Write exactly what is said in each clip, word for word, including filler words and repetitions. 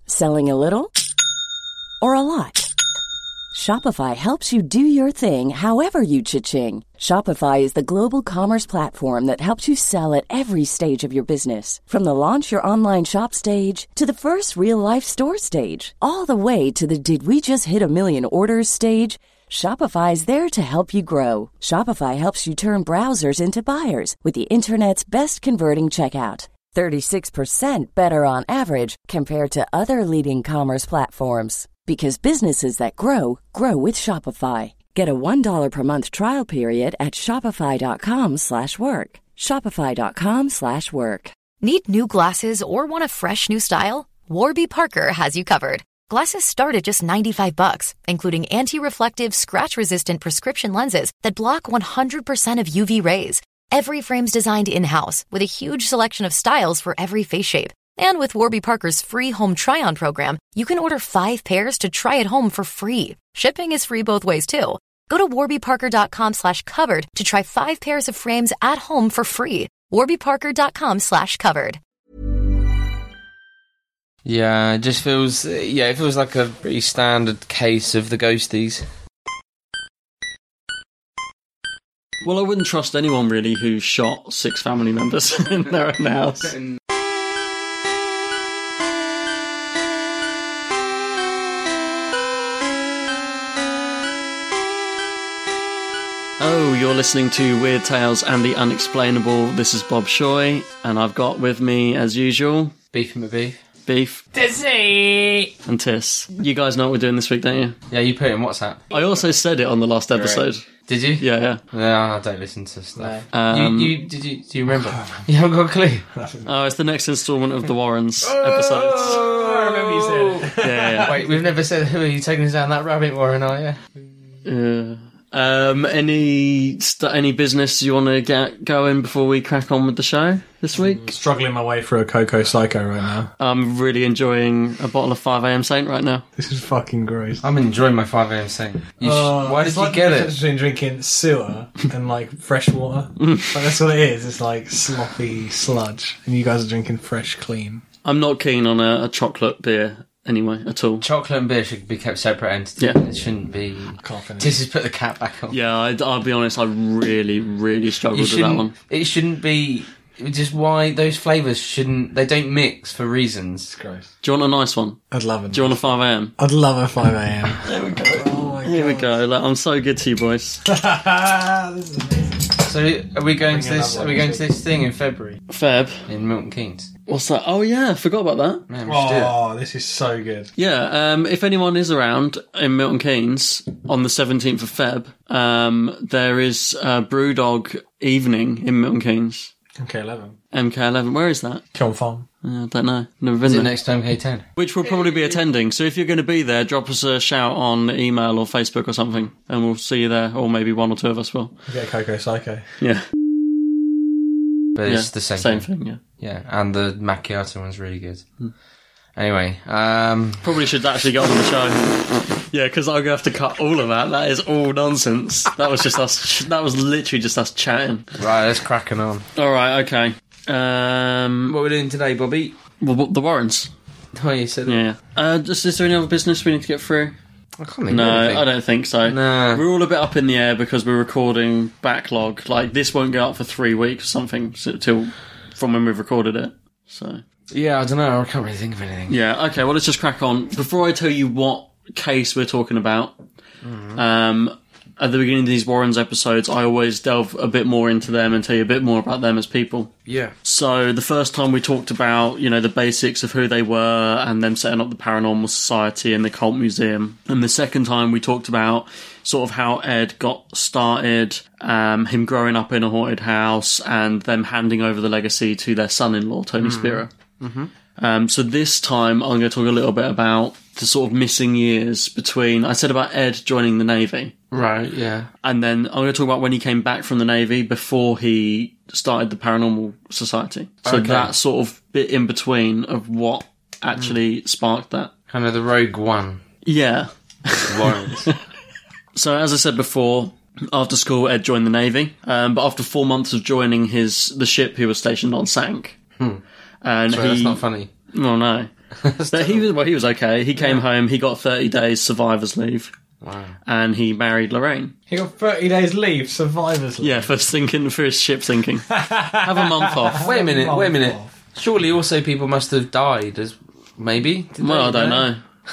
Selling a little or a lot? Shopify helps you do your thing however you cha-ching. Shopify is the global commerce platform that helps you sell at every stage of your business. From the launch your online shop stage to the first real-life store stage, all the way to the did we just hit a million orders stage. Shopify is there to help you grow. Shopify helps you turn browsers into buyers with the internet's best converting checkout. thirty-six percent better on average compared to other leading commerce platforms. Because businesses that grow, grow with Shopify. Get a one dollar per month trial period at shopify.com slash work. Shopify.com slash work. Need new glasses or want a fresh new style? Warby Parker has you covered. Glasses start at just ninety-five bucks, including anti-reflective, scratch-resistant prescription lenses that block one hundred percent of U V rays. Every frame's designed in-house with a huge selection of styles for every face shape. And with Warby Parker's free home try-on program, you can order five pairs to try at home for free. Shipping is free both ways, too. Go to warbyparker.com slash covered to try five pairs of frames at home for free. warbyparker.com slash covered. Yeah, it just feels, yeah, it feels like a pretty standard case of the ghosties. Well, I wouldn't trust anyone, really, who shot six family members in their own house. Oh, you're listening to Weird Tales and the Unexplainable. This is Bob Shoy, and I've got with me, as usual... Beef and beef. Beef. Tissy! And Tiss. You guys know what we're doing this week, don't you? Yeah, you put it in WhatsApp. I also said it on the last episode. Right. Did you? Yeah, yeah. No, I don't listen to stuff. No. Um, you, you, did you, do you remember? You haven't got a clue? Oh, it's the next instalment of the Warrens episodes. Oh, I remember you said it. Yeah, yeah. Wait, we've never said who are you taking us down that rabbit warren, are you? Yeah. Um, any st- any business you want to get going before we crack on with the show this week? I'm struggling my way through a Coco Psycho right now. I'm really enjoying a bottle of five a.m. Saint right now. This is fucking gross. I'm enjoying my five a.m. Saint. You uh, sh- why did you like get it? Between drinking sewer and like fresh water. Like, that's what it is. It's like sloppy sludge, and you guys are drinking fresh, clean. I'm not keen on a, a chocolate beer. Anyway, at all. Chocolate and beer should be kept separate entities. Yeah. It shouldn't be... I can't finish. This is put the cap back on. Yeah, I, I'll be honest, I really, really struggled with that one. It shouldn't be... Just why those flavours shouldn't... They don't mix for reasons. It's gross. Do you want a nice one? I'd love it. Do you want a five a.m? I'd love a five a.m. There we go. Oh my Here God. we go. Like, I'm so good to you, boys. This is amazing. So, are we going Bring to this... another Are we one, going to this thing in February? Feb. In Milton Keynes? What's that? Oh, yeah, I forgot about that. Man, we should do it. Oh, this is so good. Yeah, um, if anyone is around in Milton Keynes on the seventeenth of Feb, um, there is a Brewdog evening in Milton Keynes. M K eleven. M K eleven, where is that? Kiln Farm. Uh, I don't know. Never been Is there. it next to M K ten? Which we'll probably be attending. So if you're going to be there, drop us a shout on email or Facebook or something, and we'll see you there. Or maybe one or two of us will. You get Coco Psycho. Yeah. But Yeah, it's the same, Same thing. thing, yeah. Yeah, and the macchiato one's really good. Anyway, um... Probably should actually get on the show. Yeah, because I'm going to have to cut all of that. That is all nonsense. That was just us. That was literally just us chatting. Right, let's crack on. All right, okay. Um, What are we doing today, Bobby? well, the Warrens. Oh, you said... Yeah. Uh, is, is there any other business we need to get through? I can't think No, of anything. I don't think so. No. We're all a bit up in the air because we're recording backlog. Like, this won't go up for three weeks or something so, till from when we've recorded it. So, Yeah, I don't know. I can't really think of anything. yeah, okay, well, let's just crack on. Before I tell you what case we're talking about, mm-hmm. um, at the beginning of these Warrens episodes, I always delve a bit more into them and tell you a bit more about them as people. Yeah. So the first time we talked about, you know, the basics of who they were and them setting up the Paranormal Society and the Cult Museum. And the second time we talked about sort of how Ed got started, um, him growing up in a haunted house and them handing over the legacy to their son-in-law, Tony mm. Spira. Mm-hmm. Um, so this time I'm going to talk a little bit about the sort of missing years between, I said about Ed joining the Navy. Right, yeah. And then I'm going to talk about when he came back from the Navy before he started the Paranormal Society. So Okay. that sort of bit in between of what actually mm. sparked that. Kind of the Rogue One. Yeah. Warrens. So as I said before, after school Ed joined the Navy. Um, but after four months of joining his the ship he was stationed on sank. Hmm. And Sorry, he, that's not funny. Oh no. But he was well, he was okay. He came home. He got thirty days survivor's leave. Wow. And he married Lorraine. He got thirty days leave, survivor's leave. Yeah, for sinking for his ship sinking. Have a month off. Wait a minute, wait a minute. Off. Surely also people must have died as maybe? Did Well, they? I don't know.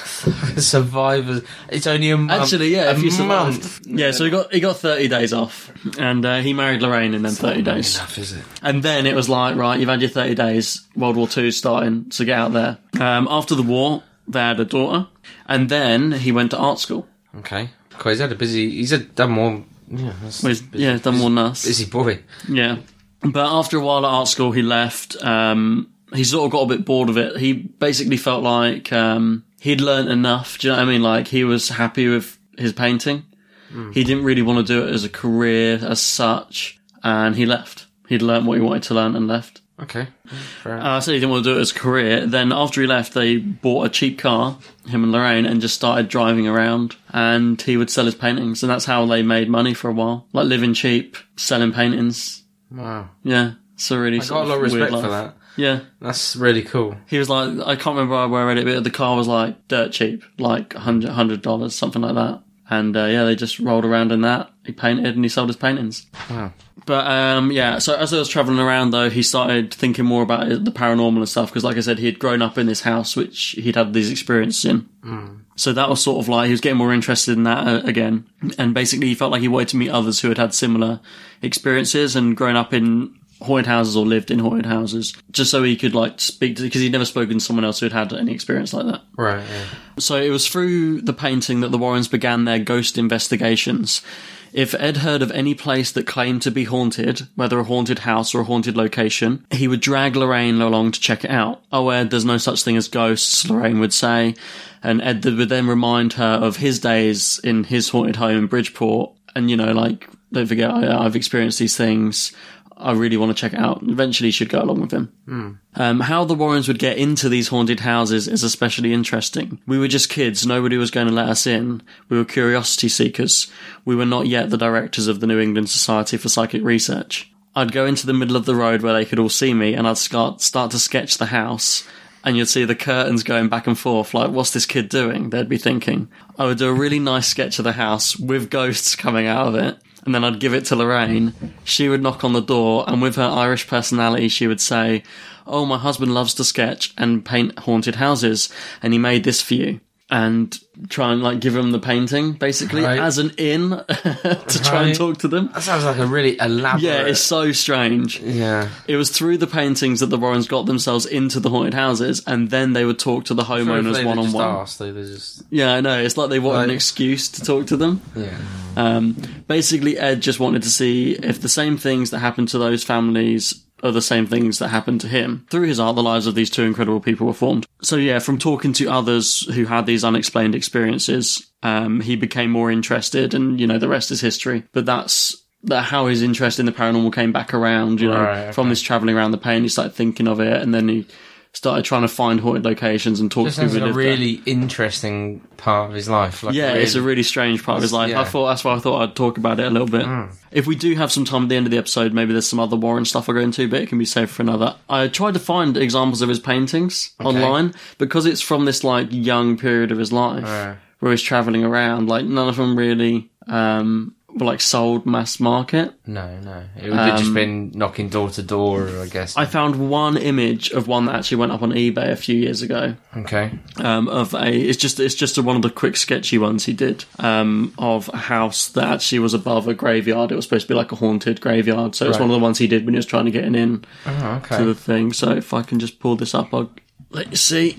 Survivors. It's only a month. Actually, yeah, a if you survived. month. Yeah, so he got he got thirty days off, and uh, he married Lorraine in them thirty Not days. enough, is it? And then it was like, right, you've had your thirty days. World War Two's starting, so get out there. Um, after the war, they had a daughter, and then he went to art school. Okay. Cool, he's had a busy. He's had done more. Yeah, that's Well, he's, busy, yeah, done more than us. busy boy. Yeah. But after a while at art school, he left. Um, he sort of got a bit bored of it. He basically felt like um, he'd learnt enough. Do you know what I mean? Like, he was happy with his painting. Mm. He didn't really want to do it as a career as such, and he left. He'd learnt what he wanted to learn and left. Okay. Fair enough. Uh, so he didn't want to do it as a career. Then after he left, they bought a cheap car, him and Lorraine, and just started driving around. And he would sell his paintings, and that's how they made money for a while. Like, living cheap, selling paintings. Wow. Yeah, it's a really I sort got a lot of weird respect life. for that. Yeah. That's really cool. He was like, I can't remember where I read it, but the car was like dirt cheap, like one hundred dollars, something like that. And uh, yeah, they just rolled around in that. He painted and he sold his paintings. Wow. But um, yeah, so as I was travelling around though, he started thinking more about the paranormal and stuff, because like I said, he had grown up in this house which he'd had these experiences in. Mm. So that was sort of like, he was getting more interested in that uh, again. And basically he felt like he wanted to meet others who had had similar experiences and grown up in haunted houses or lived in haunted houses, just so he could like speak to, because he'd never spoken to someone else who had had any experience like that. Right, yeah. So it was through the painting that the Warrens began their ghost investigations. If Ed heard of any place that claimed to be haunted, whether a haunted house or a haunted location, he would drag Lorraine along to check it out. Oh, Ed, there's no such thing as ghosts, Lorraine would say. And Ed would then remind her of his days in his haunted home in Bridgeport. And, you know, like, don't forget, I, I've experienced these things. I really want to check it out. Eventually she'd go along with him. Mm. Um, how the Warrens would get into these haunted houses is especially interesting. We were just kids. Nobody was going to let us in. We were curiosity seekers. We were not yet the directors of the New England Society for Psychic Research. I'd go into the middle of the road where they could all see me, and I'd start, start to sketch the house, and you'd see the curtains going back and forth, like, what's this kid doing? They'd be thinking. I would do a really nice sketch of the house with ghosts coming out of it. And then I'd give it to Lorraine. She would knock on the door, and with her Irish personality, she would say, "Oh, my husband loves to sketch and paint haunted houses, and he made this for you." And try and like give him the painting, basically, Right. as an in to try and Right. talk to them. That sounds like a really elaborate... Yeah, it's so strange. Yeah. It was through the paintings that the Warrens got themselves into the haunted houses, and then they would talk to the homeowners one on one. Just they just... Yeah, I know. It's like they wanted an Right. excuse to talk to them. Yeah. Um, basically, Ed just wanted to see if the same things that happened to those families are the same things that happened to him. Through his art, the lives of these two incredible people were formed. So yeah, from talking to others who had these unexplained experiences, um, he became more interested, and, you know, the rest is history. But that's that how his interest in the paranormal came back around, you know, Right, okay. from this travelling around the pain. He started thinking of it, and then he started trying to find haunted locations and talk Just to people sounds who like a lived there. really interesting part of his life. Like Yeah, really... it's a really strange part of his life. Yeah. I thought that's why I thought I'd talk about it a little bit. Mm. If we do have some time at the end of the episode, maybe there's some other Warren stuff I'll go into, but it can be saved for another. I tried to find examples of his paintings Okay. online, because it's from this like young period of his life Right. where he's travelling around. Like, none of them really um, were like sold mass market. No, no. It would have just Um, been knocking door to door, I guess. I found one image of one that actually went up on eBay a few years ago. Okay. Um, of a, it's just it's just a, one of the quick sketchy ones he did um, of a house that actually was above a graveyard. It was supposed to be like a haunted graveyard, so it's Right. one of the ones he did when he was trying to get in Oh, okay. to the thing. So if I can just pull this up, I'll let you see.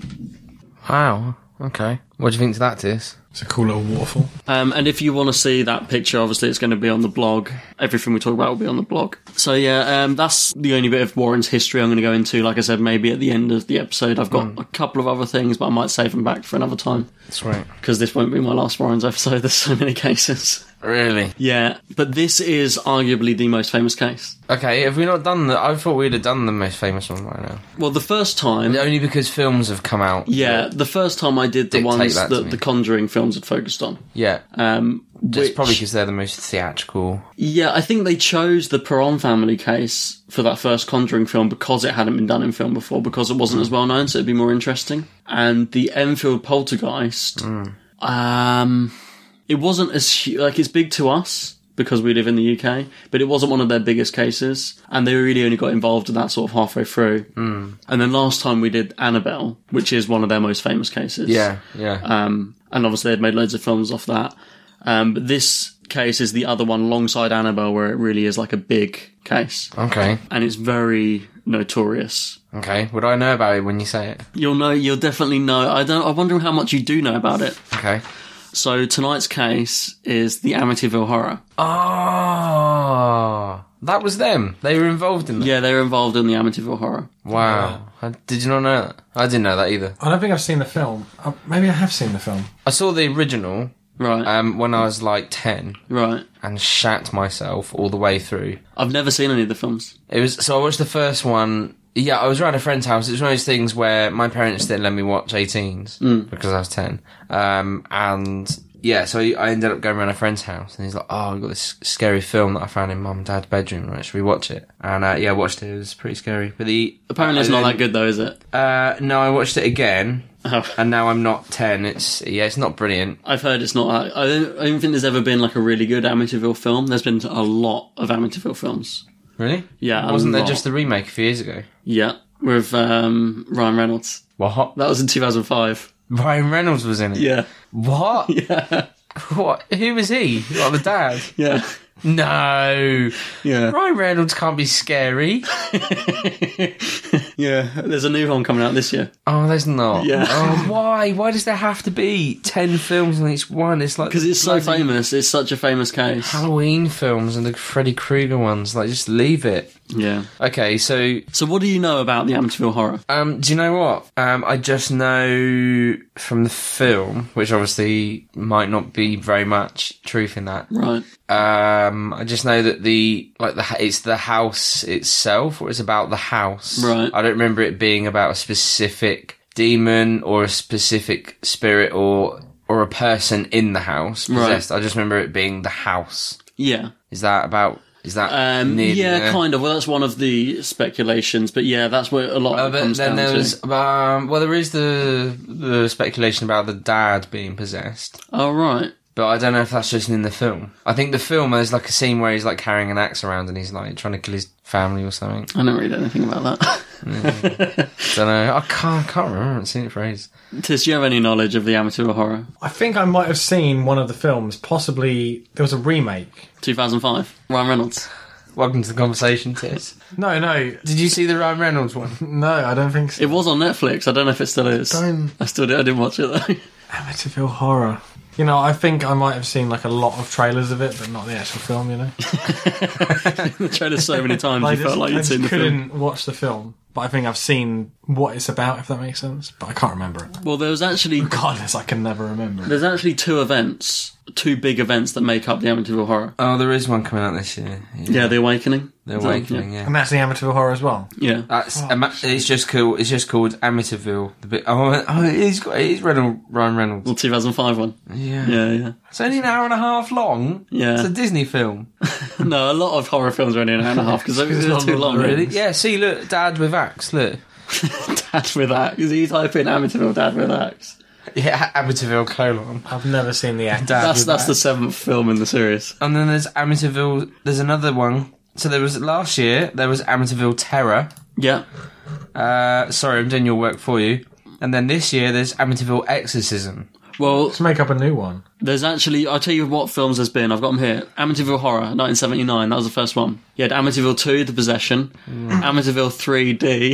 Wow. Okay. What do you think to that, Tis? It's a cool little waterfall. Um, and if you want to see that picture, obviously it's going to be on the blog. Everything we talk about will be on the blog. So yeah, um, that's the only bit of Warren's history I'm going to go into. Like I said, maybe at the end of the episode, I've got Mm. a couple of other things, but I might save them back for another time. That's right. Because this won't be my last Warren's episode. There's so many cases. Really? Yeah, but this is arguably the most famous case. Okay, have we not done the... I thought we'd have done the most famous one by now. Well, the first time... Only because films have come out. Yeah, the first time I did the Dictate ones that that, to me. the Conjuring films had focused on. Yeah. Um, It's which- probably because they're the most theatrical. Yeah, I think they chose the Perron family case for that first Conjuring film because it hadn't been done in film before, because it wasn't as well known, so it'd be more interesting. And the Enfield Poltergeist, Mm. um, it wasn't as hu- like it's big to us because we live in the U K, but it wasn't one of their biggest cases, and they really only got involved in that sort of halfway through. Mm. And then last time we did Annabelle, which is one of their most famous cases. Yeah, yeah. Um, and obviously they'd made loads of films off that. Um, but this case is the other one alongside Annabelle where it really is like a big case. Okay. And it's very notorious. Okay. Would I know about it when you say it? You'll know, you'll definitely know. I don't, I wonder how much you do know about it. Okay. So tonight's case is the Amityville Horror. Oh, that was them. They were involved in that. Yeah, they were involved in the Amityville Horror. Wow. I, did you not know that? I didn't know that either. I don't think I've seen the film. Uh, maybe I have seen the film. I saw the original Right. um, when I was like ten right. and shat myself all the way through. I've never seen any of the films. It was so I watched the first one. Yeah, I was around a friend's house. It was one of those things where my parents didn't let me watch eighteens because I was ten. Um, and yeah, so I ended up going around a friend's house, and he's like, "Oh, I've got this scary film that I found in mum and dad's bedroom. Right, should we watch it?" And uh, yeah, I watched it. It was pretty scary. But the Apparently it's uh, not then- that good though, is it? Uh, no, I watched it again, Oh. and now I'm not ten. It's yeah, it's not brilliant. I've heard it's not. I don't, I don't think there's ever been like a really good Amityville film. There's been a lot of Amityville films. Really? Yeah, a Wasn't there lot. just the remake a few years ago? Yeah, with um, Ryan Reynolds. What? That was in two thousand five. Ryan Reynolds was in it. Yeah, What? yeah, What? Who was he? Like the dad? yeah, No. yeah. Ryan Reynolds can't be scary. Yeah, there's a new one coming out this year. Oh, there's not. Yeah. Oh, why? Why does there have to be ten films on each one? It's like Because it's so bloody famous. It's such a famous case. Halloween films and the Freddy Krueger ones. Like, just leave it. Yeah. Okay, so So what do you know about the Amityville Horror? um, do you know what? Um, I just know from the film, which obviously might not be very much truth in that. Right. Um, I just know that the like the it's the house itself, or it's about the house. Right. I don't remember it being about a specific demon or a specific spirit or or a person in the house possessed. I just remember it being the house. Yeah. Is that about? Is that? Um, nearly yeah, there? kind of. Well, that's one of the speculations, but yeah, that's what a lot Uh, of it but comes then down there to. was um, well, there is the the speculation about the dad being possessed. Oh, right. But I don't know if that's just in the film. I think the film there's like a scene where he's like carrying an axe around and he's like trying to kill his family or something. I don't read anything about that. Don't know. I can't. I can't remember. I haven't seen it for ages. Tis, do you have any knowledge of the Amityville Horror? I think I might have seen one of the films. Possibly there was a remake. two thousand five. Ryan Reynolds. Welcome to the conversation, Tis. No, no, Did you see the Ryan Reynolds one? no. I don't think so. It was on Netflix. I don't know if it still is. Don't- I still did. I didn't watch it though. Amityville Horror. You know, I think I might have seen like a lot of trailers of it, but not the actual film. You know, The trailer so many times I you just, felt like I you'd just seen the film. couldn't watch the film. But I think I've seen what it's about, if that makes sense. But I can't remember it. Well, there was actually Regardless, I can never remember it. there's actually two events, two big events that make up the Amityville Horror. Oh, there is one coming out this year. Yeah, The Awakening. The Is that- Awakening. Yeah. And that's the Amityville Horror as well. Yeah. That's Oh, ama- it's just called it's just called Amityville. The bit oh, oh it is it is Reynolds, Ryan Reynolds. Well, two thousand five one. Yeah. Yeah, yeah. It's only an hour and a half long. Yeah. It's a Disney film. No, a lot of horror films are only an hour and a half because they're It's too not long. really. Yeah. See, look, Dad with axe. Look. Dad with axe. Because you type in Amityville Dad with axe. Yeah, Amityville colon. I've never seen the actor. Dad That's with that's the axe. seventh film in the series. And then there's Amityville. There's another one. So there was last year. There was Amityville Terror. Yeah. Uh, sorry, I'm doing your work for you. And then this year there's Amityville Exorcism. Well, Let's make up a new one. there's actually, I'll tell you what films there's been. I've got them here. Amityville Horror, nineteen seventy-nine. That was the first one. You had Amityville two, The Possession. Amityville three D.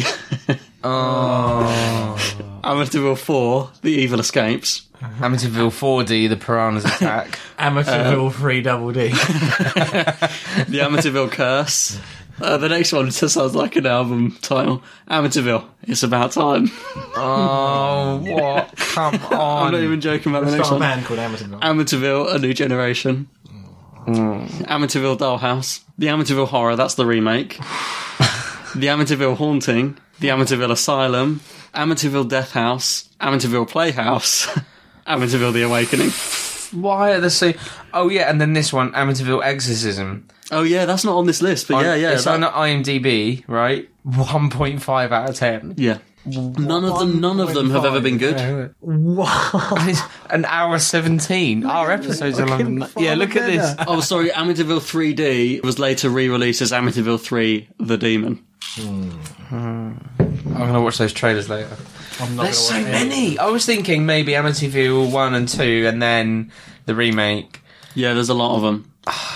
Oh. Amityville four, The Evil Escapes. Amityville four D, The Piranhas Attack. Amityville three Double D. The Amityville Curse. Uh, the next one just sounds like an album title. Amityville, It's About Time. Oh, what? Come on. I'm not even joking about the It's next got a one. band called Amityville. Amityville, A New Generation. Mm. Amityville Dollhouse, The Amityville Horror, that's the remake, The Amityville Haunting, The Amityville Asylum, Amityville Death House, Amityville Playhouse, Amityville The Awakening. Why are there so... Oh, yeah, and then this one, Amityville Exorcism. Oh, yeah, that's not on this list, but On- yeah, yeah. It's that- on IMDb, right? one point five out of ten. Yeah. None of them, none of them have ever been good. What? An hour seventeen. Our episodes are longer than that. Yeah, look at this. Oh, sorry, Amityville three D was later re-released as Amityville three: The Demon. I'm going to watch those trailers later. I'm not There's so gonna watch any. many. I was thinking maybe Amityville one and two and then the remake. Yeah, there's a lot of them.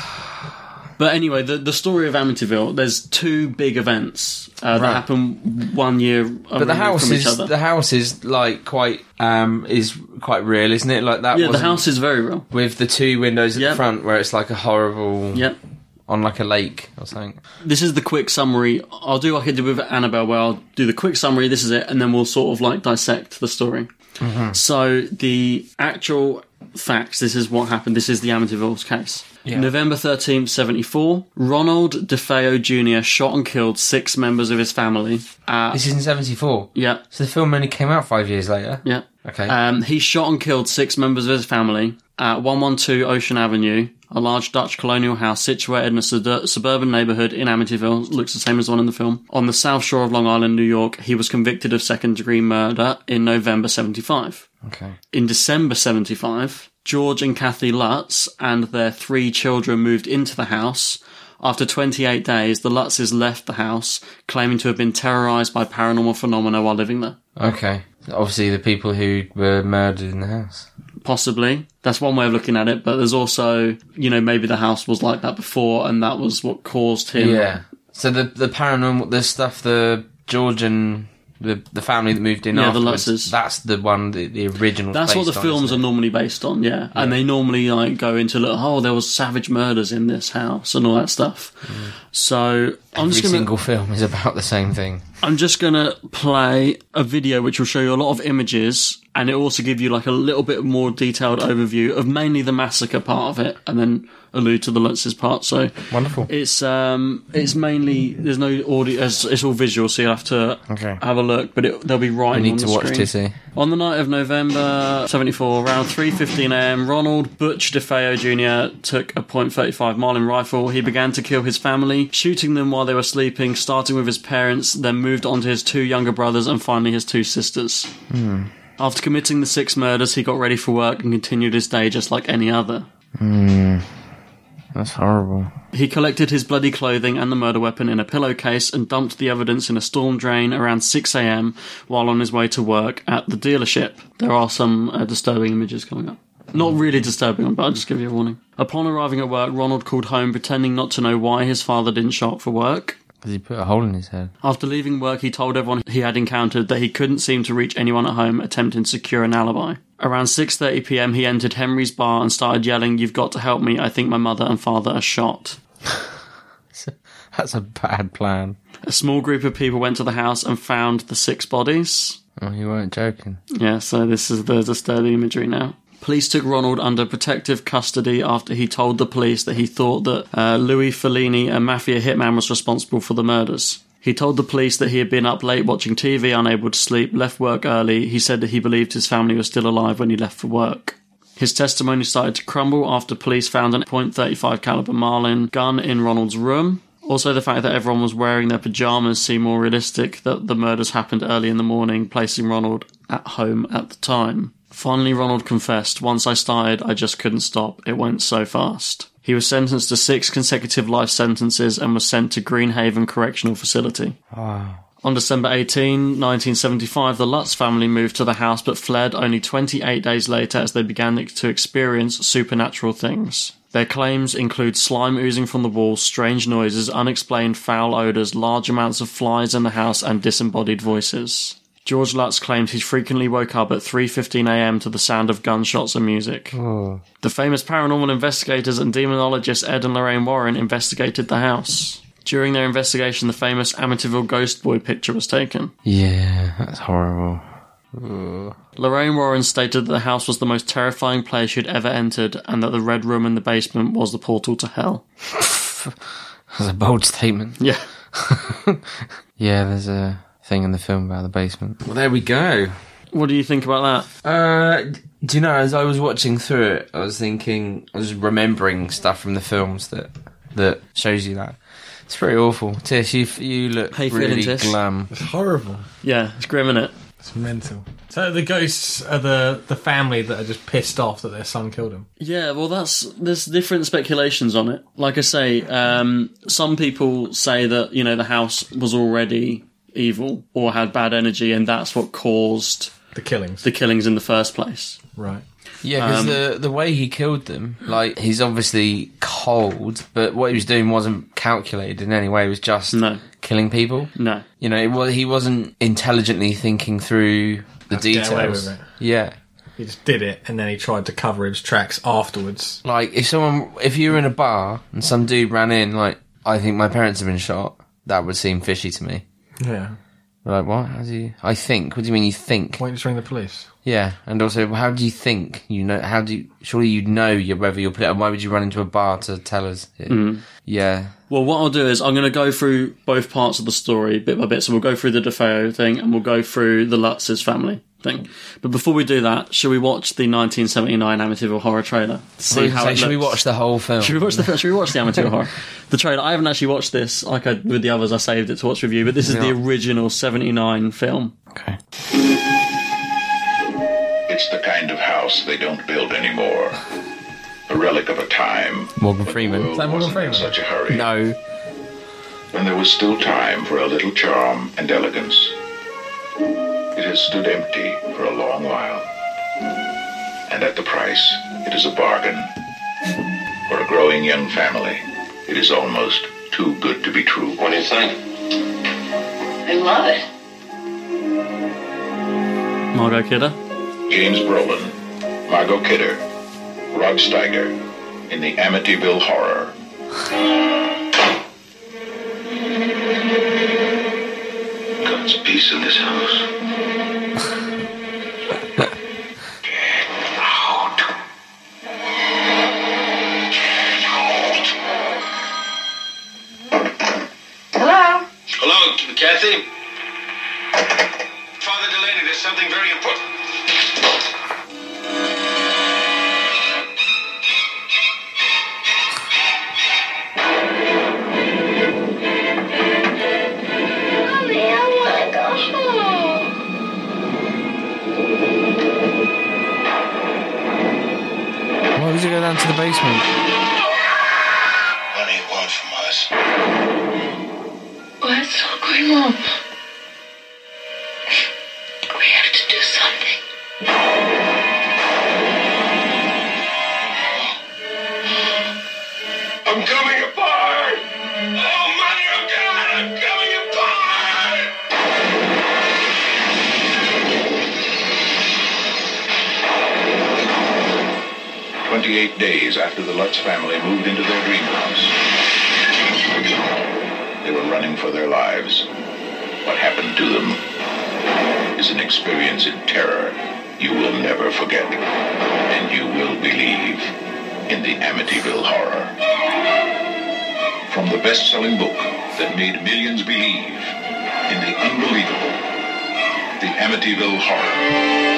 But anyway, the the story of Amityville, there's two big events uh, that Right. happen one year But the house from each is other. the house is like quite um is quite real, isn't it? Like that yeah, the wasn't- house is very real. with the two windows at Yep. the front where it's like a horrible Yep. on like a lake or something. This is the quick summary. I'll do like I did with Annabelle, where I'll do the quick summary, this is it, and then we'll sort of like dissect the story. Mm-hmm. So the actual facts, this is what happened, this is the Amityville's case. Yeah. November thirteenth, seventy-four, Ronald DeFeo Junior shot and killed six members of his family. Uh, This is in seventy-four. yeah, So the film only came out five years later. yeah. Okay. Um, he shot and killed six members of his family at one twelve Ocean Avenue, a large Dutch colonial house situated in a sub- suburban neighbourhood in Amityville. Looks the same as the one in the film. On the south shore of Long Island, New York, he was convicted of second-degree murder in November seventy-five. okay. In December seventy-five, George and Kathy Lutz and their three children moved into the house. After twenty-eight days, the Lutzes left the house, claiming to have been terrorised by paranormal phenomena while living there. Okay. Obviously the people who were murdered in the house. Possibly. That's one way of looking at it, but there's also, you know, maybe the house was like that before and that was what caused him. Yeah. So the the paranormal, the stuff, the Georgian, the the family that moved in Yeah, the afterwards, Lutzes. that's the one, the, the original. That's what the films are normally based on, yeah. And they normally like go into, like, oh, there was savage murders in this house and all that stuff. So I'm Every just gonna, single film is about the same thing. I'm just gonna play a video which will show you a lot of images, and it will also give you like a little bit more detailed overview of mainly the massacre part of it, and then allude to the Lutz's part. So Wonderful. It's um, it's mainly there's no audio, it's, it's all visual, so you'll have to Okay. have a look. But it, they'll be right We on need to the watch screen. Tissy. On the night of November seventy-four, around three fifteen a.m., Ronald Butch DeFeo Junior took a point three five Marlin rifle. He began to kill his family, shooting them while they were sleeping, starting with his parents, then moved on to his two younger brothers, and finally his two sisters. Hmm. After committing the six murders, he got ready for work and continued his day just like any other. Hmm. That's horrible. He collected his bloody clothing and the murder weapon in a pillowcase and dumped the evidence in a storm drain around six a.m. while on his way to work at the dealership. There are some uh, disturbing images coming up. Not really disturbing, but I'll just give you a warning. Upon arriving at work, Ronald called home pretending not to know why his father didn't show up for work. Because he put a hole in his head. After leaving work, he told everyone he had encountered that he couldn't seem to reach anyone at home, attempting to secure an alibi. Around six thirty p.m, he entered Henry's bar and started yelling, "You've got to help me, I think my mother and father are shot." That's a bad plan. A small group of people went to the house and found the six bodies. Oh, you weren't joking. Yeah, so this is the disturbing imagery now. Police took Ronald under protective custody after he told the police that he thought that uh, Louis Fellini, a mafia hitman, was responsible for the murders. He told the police that he had been up late watching T V, unable to sleep, left work early. He said that he believed his family was still alive when he left for work. His testimony started to crumble after police found a point three five caliber Marlin gun in Ronald's room. Also, the fact that everyone was wearing their pyjamas seemed more realistic that the murders happened early in the morning, placing Ronald at home at the time. Finally, Ronald confessed, "Once I started, I just couldn't stop. It went so fast." He was sentenced to six consecutive life sentences and was sent to Greenhaven Correctional Facility. Wow. On December eighteenth, nineteen seventy-five, the Lutz family moved to the house but fled only twenty-eight days later as they began to experience supernatural things. Their claims include slime oozing from the walls, strange noises, unexplained foul odours, large amounts of flies in the house, and disembodied voices. George Lutz claimed he frequently woke up at three fifteen a.m. to the sound of gunshots and music. Oh. The famous paranormal investigators and demonologists Ed and Lorraine Warren investigated the house. During their investigation, the famous Amityville Ghost Boy picture was taken. Yeah, that's horrible. Lorraine Warren stated that the house was the most terrifying place she'd ever entered and that the red room in the basement was the portal to hell. That's a bold statement. Yeah. Yeah, there's a thing in the film about the basement. Well, there we go. What do you think about that? Uh, do you know, as I was watching through it, I was thinking, I was remembering stuff from the films that that shows you that. It's pretty awful. Tish, you, you look How you really feeling, Tish? glum. It's horrible. Yeah, it's grim, isn't it? It's mental. So the ghosts are the, the family that are just pissed off that their son killed him. Yeah, well, that's there's different speculations on it. Like I say, um, some people say that, you know, the house was already evil or had bad energy, and that's what caused The killings. the killings in the first place. Right. Yeah, because Um, the, the way he killed them, like, he's obviously cold, but what he was doing wasn't calculated in any way. It was just No. killing people. No. You know, it was, he wasn't intelligently thinking through the Had to get away details. with it. Yeah. He just did it, and then he tried to cover his tracks afterwards. Like, if someone, if you were in a bar and some dude ran in, like, I think my parents have been shot, that would seem fishy to me. Yeah. Like, what? How do you... I think. What do you mean you think? Why don't you just ring the police? Yeah, and also, how do you think? You know, how do you... Surely you'd know you whether you're... Why would you run into a bar to tell us? Mm. Yeah. Well, what I'll do is I'm going to go through both parts of the story bit by bit. So we'll go through the DeFeo thing and we'll go through the Lutz's family thing. But before we do that, shall we watch the nineteen seventy-nine Amityville Horror trailer? See how so it should we looks? watch the whole film? Should we watch the Should we watch the Amityville Horror? The trailer. I haven't actually watched this like I with the others. I saved it to watch with you, but this is Yeah. the original seventy-nine film. Okay. It's the kind of house they don't build anymore. A relic of a time. Morgan when Freeman. the world Is that Morgan wasn't in Freeman? such a hurry. No. When there was still time for a little charm and elegance. It has stood empty for a long while. And at the price, it is a bargain. For a growing young family, it is almost too good to be true. What do you think? I love it. Margot Kidder. James Brolin, Margot Kidder, Rod Steiger in the Amityville Horror. God's peace in this house. Get out. Get out. Hello? Hello, Kathy? Father Delaney, there's something very important. Mommy, I want to go home. Why would you go down to the basement? What do you want from us? What's going on? We have to do something. I'm coming apart! Oh, Mother of God, I'm coming apart! Twenty-eight days after the Lutz family moved into their dream house. They were running for their lives. What happened to them is an experience in terror you will never forget. And you will believe in the Amityville Horror. From the best-selling book that made millions believe in the unbelievable, the Amityville Horror.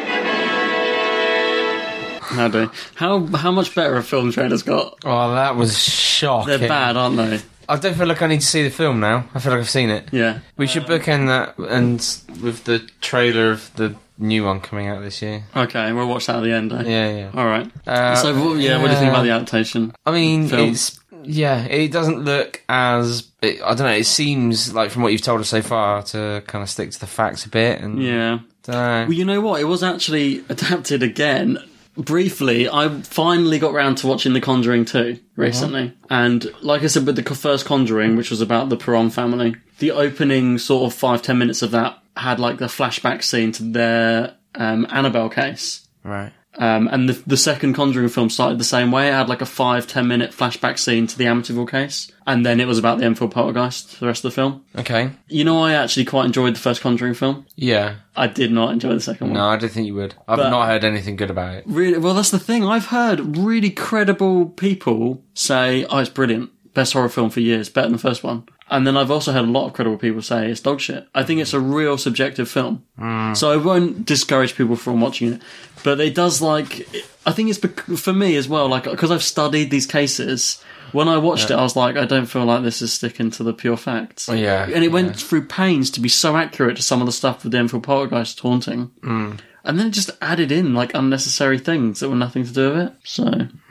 How do? How how much better a film trailer's got? Oh, that was shocking. They're bad, aren't they? I don't feel like I need to see the film now. I feel like I've seen it. Yeah. We should bookend that and with the trailer of the new one coming out this year. Okay, we'll watch that at the end. Eh? Yeah, yeah. All right. Uh, so, what- yeah, what do you think about the adaptation? I mean, film? it's yeah, it doesn't look as it, I don't know. It seems like from what you've told us so far to kind of stick to the facts a bit. And Yeah. don't know. Well, you know what? It was actually adapted again. Briefly, I finally got round to watching The Conjuring two recently. And like I said, with the first Conjuring, which was about the Perron family, the opening sort of five, ten minutes of that had like the flashback scene to their um, Annabelle case. Right. Um, and the, the second Conjuring film started the same way. It had like a five, ten minute flashback scene to the Amityville case. And then it was about the Enfield poltergeist for the rest of the film. Okay. You know, I actually quite enjoyed the first Conjuring film. Yeah. I did not enjoy the second one. No, I don't think you would. I've But- not heard anything good about it. Really, well, that's the thing. I've heard really credible people say, oh, it's brilliant. Best horror film for years. Better than the first one. And then I've also heard a lot of credible people say it's dog shit. I think it's a real subjective film. Mm. So I won't discourage people from watching it. But it does, like... I think it's, bec- for me as well, like, because I've studied these cases... When I watched yeah. it, I was like, I don't feel like this is sticking to the pure facts. Oh, yeah. And it went yeah. through pains to be so accurate to some of the stuff with the Enfield poltergeist haunting. Mm. And then it just added in, like, unnecessary things that were nothing to do with it. So...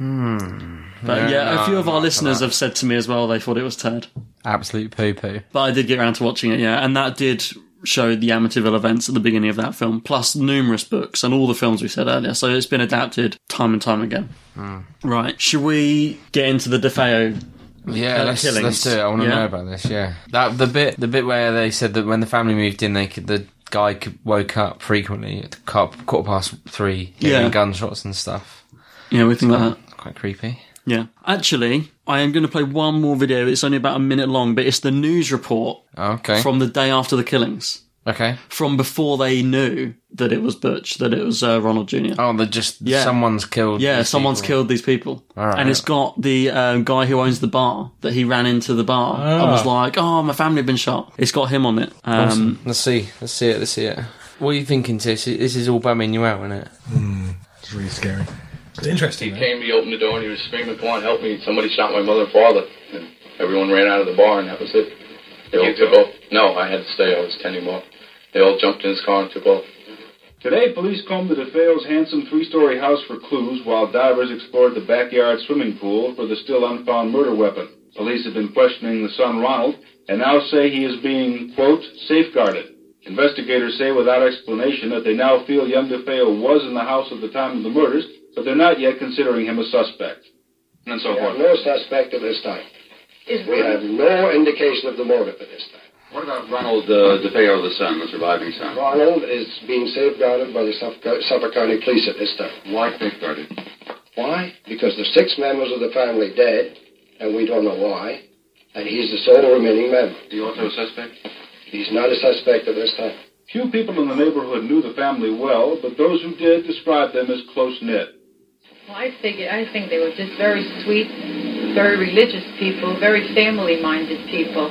Hmm. But yeah, yeah, no, a few of I'm our not listeners for that. have said to me as well they thought it was turd. Absolute poo-poo. But I did get around to watching it, yeah. And that did show the Amityville events at the beginning of that film, plus numerous books and all the films we said earlier. So it's been adapted time and time again. Mm. Right. Should we get into the DeFeo Yeah, uh, let's, killings? let's do it. I want to Yeah? know about this, yeah. That the bit the bit where they said that when the family moved in, they could, the guy could, woke up frequently at quarter, quarter past three, hearing Yeah. gunshots and stuff. Yeah, we think like that. Quite creepy. Yeah. Actually, I am going to play one more video. It's only about a minute long, but it's the news report Okay. from the day after the killings. Okay. From before they knew that it was Butch, that it was uh, Ronald Junior Oh, they're just... Yeah. Someone's killed Yeah, these someone's people. killed these people. All right. And it's got the um, guy who owns the bar, that he ran into the bar and was like, oh, my family have been shot. It's got him on it. Um, Awesome. Let's see. Let's see it. Let's see it. What are you thinking, Tish? This is all bumming you out, isn't it? Mm, it's really scary. It's interesting. He though. came, he opened the door, and he was screaming, come on, help me. Somebody shot my mother and father. And everyone ran out of the bar, and that was it. They all took off. No, I had to stay. I was tending them off. They all jumped in his car and took off. Today, police combed the DeFeo's handsome three-story house for clues while divers explored the backyard swimming pool for the still unfound murder weapon. Police have been questioning the son, Ronald, and now say he is being, quote, safeguarded. Investigators say without explanation that they now feel young DeFeo was in the house at the time of the murders, but they're not yet considering him a suspect. And so We forth. have no suspect at this time. We have no indication of the motive at this time. What about Ronald uh, DeFeo, the son, the surviving son? Ronald is being safeguarded by the Suffolk Suffolk County Police at this time. Why safeguarded? Why? Because there's six members of the family dead, and we don't know why, and he's the sole remaining member. Is he also a suspect? He's not a suspect at this time. Few people in the neighborhood knew the family well, but those who did described them as close-knit. Well, I figure, I think they were just very sweet, very religious people, very family-minded people.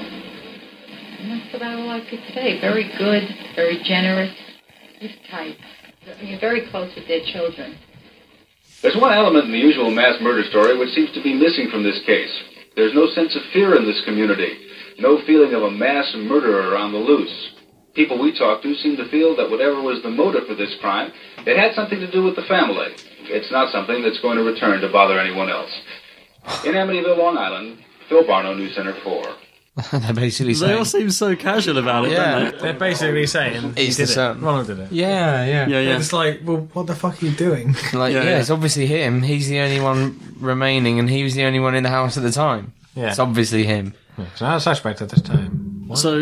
And that's about all I could say. Very good, very generous, this type. I mean, very close with their children. There's one element in the usual mass murder story which seems to be missing from this case. There's no sense of fear in this community. No feeling of a mass murderer on the loose. People we talked to seem to feel that whatever was the motive for this crime, it had something to do with the family. It's not something that's going to return to bother anyone else. In Amityville, Long Island, Phil Barno, News Center four. They're basically they saying... all seem so casual about it, Yeah. don't they? They're basically saying he It's did the it. son. Ronald did it. Yeah, yeah. Yeah, yeah. It's like, well, what the fuck are you doing? Like, Yeah, yeah, yeah. it's obviously him. He's the only one remaining, and he was the only one in the house at the time. Yeah. It's obviously him. It's not a suspect at this time. What? So,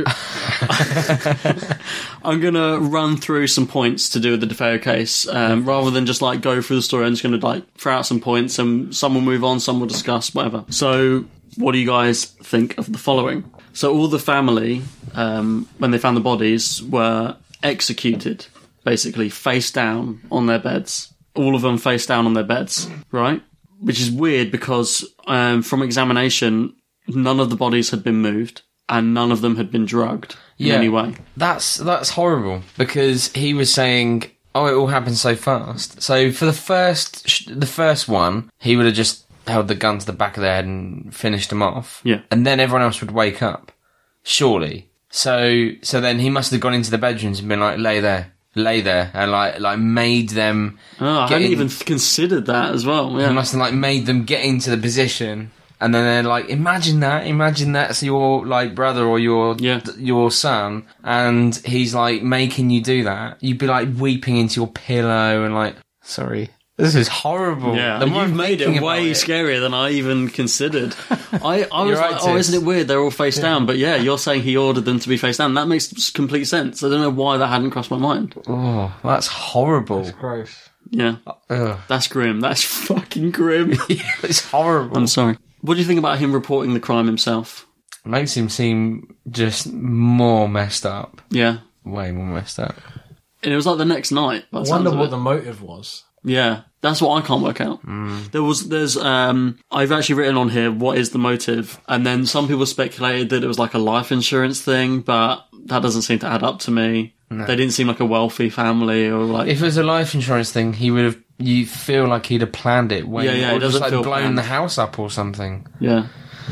I'm going to run through some points to do with the DeFeo case. Um, rather than just, like, go through the story, I'm just going to, like, throw out some points, and some will move on, some will discuss, whatever. So, what do you guys think of the following? So, all the family, um, when they found the bodies, were executed, basically, face down on their beds. All of them face down on their beds, right? Which is weird because, um, from examination, none of the bodies had been moved, and none of them had been drugged in Yeah. any way. That's that's horrible because he was saying, "Oh, it all happened so fast." So for the first sh- the first one, he would have just held the gun to the back of their head and finished them off. Yeah. And then everyone else would wake up, surely. So so then he must have gone into the bedrooms and been like, "Lay there, lay there," and like like made them. Oh, I get hadn't in- even considered that as well. He Yeah. must have like made them get into the position. And then they're like, imagine that, imagine that's your, like, brother or your Yeah. your son, and he's, like, making you do that. You'd be, like, weeping into your pillow and, like, sorry, this is horrible. Yeah, The more you've I'm made it thinking way about it- scarier than I even considered. I, I was You're right, like, oh, Tips. isn't it weird? They're all face down. But yeah, you're saying he ordered them to be face down. That makes complete sense. I don't know why that hadn't crossed my mind. Oh, that's horrible. Gross. Yeah. Ugh. That's grim. That's fucking grim. It's horrible. I'm sorry. What do you think about him reporting the crime himself? It makes him seem just more messed up. Yeah. Way more messed up. And it was like the next night. I wonder what the motive was. Yeah, that's what I can't work out. Mm. There was, there's, um, I've actually written on here, what is the motive? And then some people speculated that it was like a life insurance thing, but that doesn't seem to add up to me. No. They didn't seem like a wealthy family or like... If it was a life insurance thing, he would have, you feel like he'd have planned it way Yeah, yeah, more, it doesn't just like feel blown planned. the house up or something. Yeah.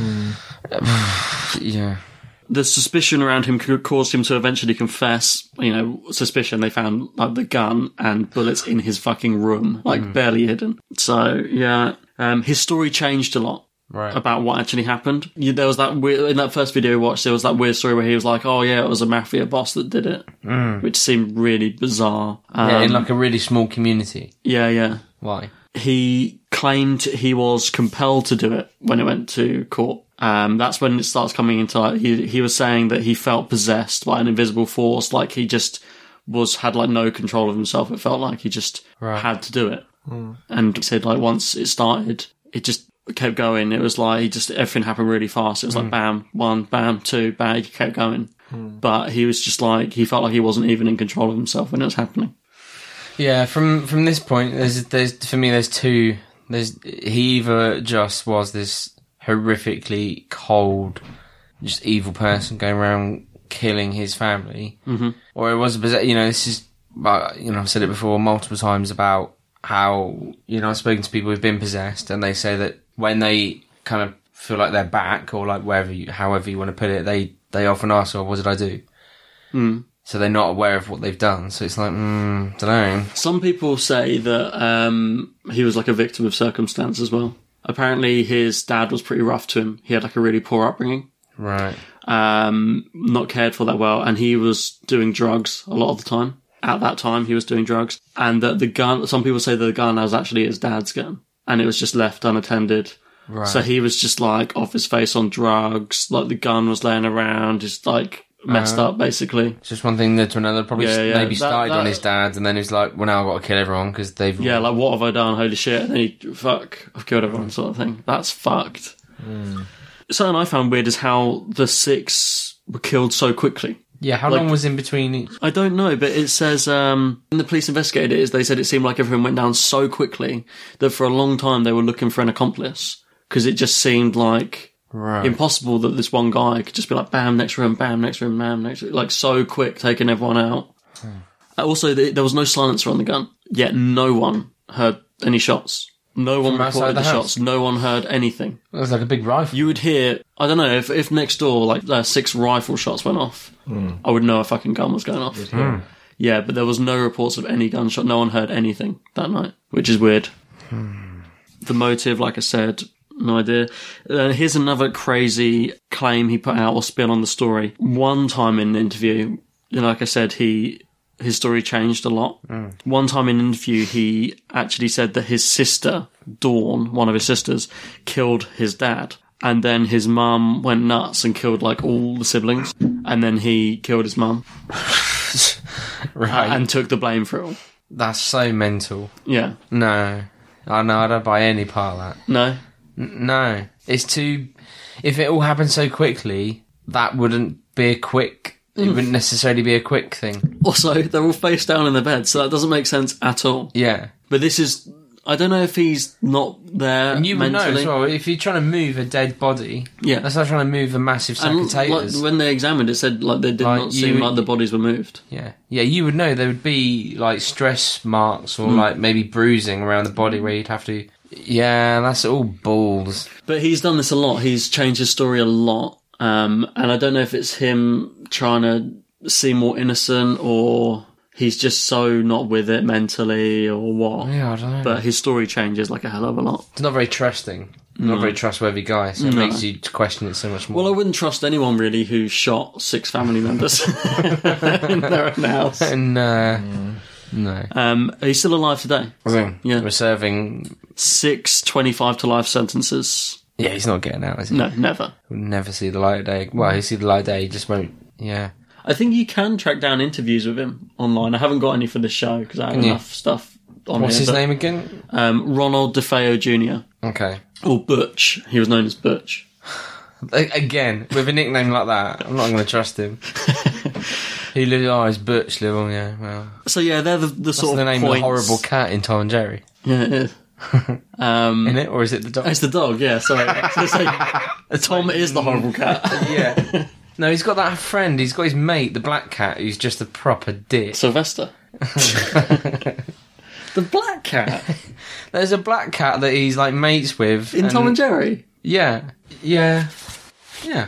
Yeah. The suspicion around him could caused him to eventually confess, you know, suspicion. They found, like, the gun and bullets in his fucking room, like, Mm. barely hidden. So, yeah. Um, his story changed a lot. Right. About what actually happened. You, there was that weird, in that first video we watched, there was that weird story where he was like, oh yeah, it was a mafia boss that did it. Mm. Which seemed really bizarre. Um, Yeah, in like a really small community. Yeah, yeah. Why? He claimed he was compelled to do it when it went to court. Um, that's when it starts coming into, like, he, he was saying that he felt possessed by an invisible force, like he just was, had like no control of himself. It felt like he just Right. had to do it. Mm. And he said, like, once it started, it just kept going. It was like, he just, everything happened really fast. It was like, Mm. bam, one, bam, two, bam, he kept going. Mm. But he was just like, he felt like he wasn't even in control of himself when it was happening. Yeah, from from this point, there's there's for me there's two. There's he either just was this horrifically cold, just evil person going around killing his family, Mm-hmm. or it was you know this is uh, you know I've said it before multiple times about how you know I've spoken to people who've been possessed and they say that when they kind of feel like they're back or like wherever you, however you want to put it, they they often ask, "Oh, what did I do?" Mm. So they're not aware of what they've done. So it's like, mm, don't know. Some people say that um, he was like a victim of circumstance as well. Apparently his dad was pretty rough to him. He had like a really poor upbringing. Right. Um, not cared for that well. And he was doing drugs a lot of the time. At that time, he was doing drugs. And that the gun, some people say that the gun was actually his dad's gun. And it was just left unattended. Right. So he was just like off his face on drugs. Like the gun was laying around, just like messed Uh, up basically. It's just one thing led to another. Probably Yeah, yeah. maybe That- started that- on his dad, and then he's like, "Well, now I've got to kill everyone because they've." Yeah, like what have I done? Holy shit! And then he, fuck, I've killed everyone, sort of thing. That's fucked. Mm. Something I found weird is how the six were killed so quickly. Yeah, how Like- long was in between each? I don't know, but it says um, when the police investigated it, is they said it seemed like everything went down so quickly that for a long time they were looking for an accomplice because it just seemed like Right. impossible that this one guy could just be like, bam, next room, bam, next room, bam, next room, like so quick, taking everyone out. Hmm. Uh, Also, th- there was no silencer on the gun, yet no one heard any shots. No one From outside reported the the, house? shots. No one heard anything. It was like a big rifle. You would hear, I don't know, if, if next door, like, uh, six rifle shots went off, Hmm. I would know a fucking gun was going off. Hmm. Yeah, but there was no reports of any gunshot. No one heard anything that night, which is weird. The motive, like I said, no idea. Uh, here's another crazy claim he put out or spin on the story. One time in an interview, you know, like I said, he his story changed a lot. Mm. One time in an interview, he actually said that his sister, Dawn, one of his sisters, killed his dad. And then his mum went nuts and killed, like, all the siblings. And then he killed his mum. Right. And took the blame for it all. That's so mental. Yeah. No. I know, I don't buy any part of that. No? N- no. It's too... If it all happened so quickly, that wouldn't be a quick... It Mm. wouldn't necessarily be a quick thing. Also, they're all face down in the bed, so that doesn't make sense at all. Yeah. But this is... I don't know if he's not there And you would know mentally. as well, if you're trying to move a dead body, Yeah. that's like trying to move a massive sack And of potatoes. like, when they examined it, said like they did Like, not you seem would- like the bodies were moved. Yeah, yeah, you would know there would be like stress marks or Mm. like maybe bruising around the body where you'd have to. Yeah, that's all balls. But he's done this a lot. He's changed his story a lot, um, and I don't know if it's him trying to seem more innocent or he's just so not with it mentally or what. Yeah, I don't know. But his story changes like a hell of a lot. It's not very trusting. Not No. a very trustworthy guy, so it No. makes you question it so much more. Well, I wouldn't trust anyone really who shot six family members in their own house. no, no. Um, he's still alive today. Yeah, Yeah. we're serving. Six twenty-five to life sentences. Yeah, he's not getting out, is he? No, never. He'll never see the light of day. Well, he'll see the light of day. He just won't. Yeah. I think you can track down interviews with him online. I haven't got any for this show because I have Can you? enough stuff on What's here, his but, name again? Um, Ronald DeFeo Junior Okay. Or Butch. He was known as Butch. Again, with a nickname like that, I'm not going to trust him. He lives, oh, it's Butch Little, yeah, well. So yeah, they're the, the That's sort the of name points. of the horrible cat in Tom and Jerry. Yeah, it is. Um, In it, or is it the dog? It's the dog, yeah, sorry. I was gonna say, Tom is the horrible cat. Yeah. No, he's got that friend, he's got his mate, the black cat, who's just a proper dick. Sylvester. The black cat? There's a black cat that he's, like, mates with. In Tom and Jerry? Yeah. Yeah. Yeah.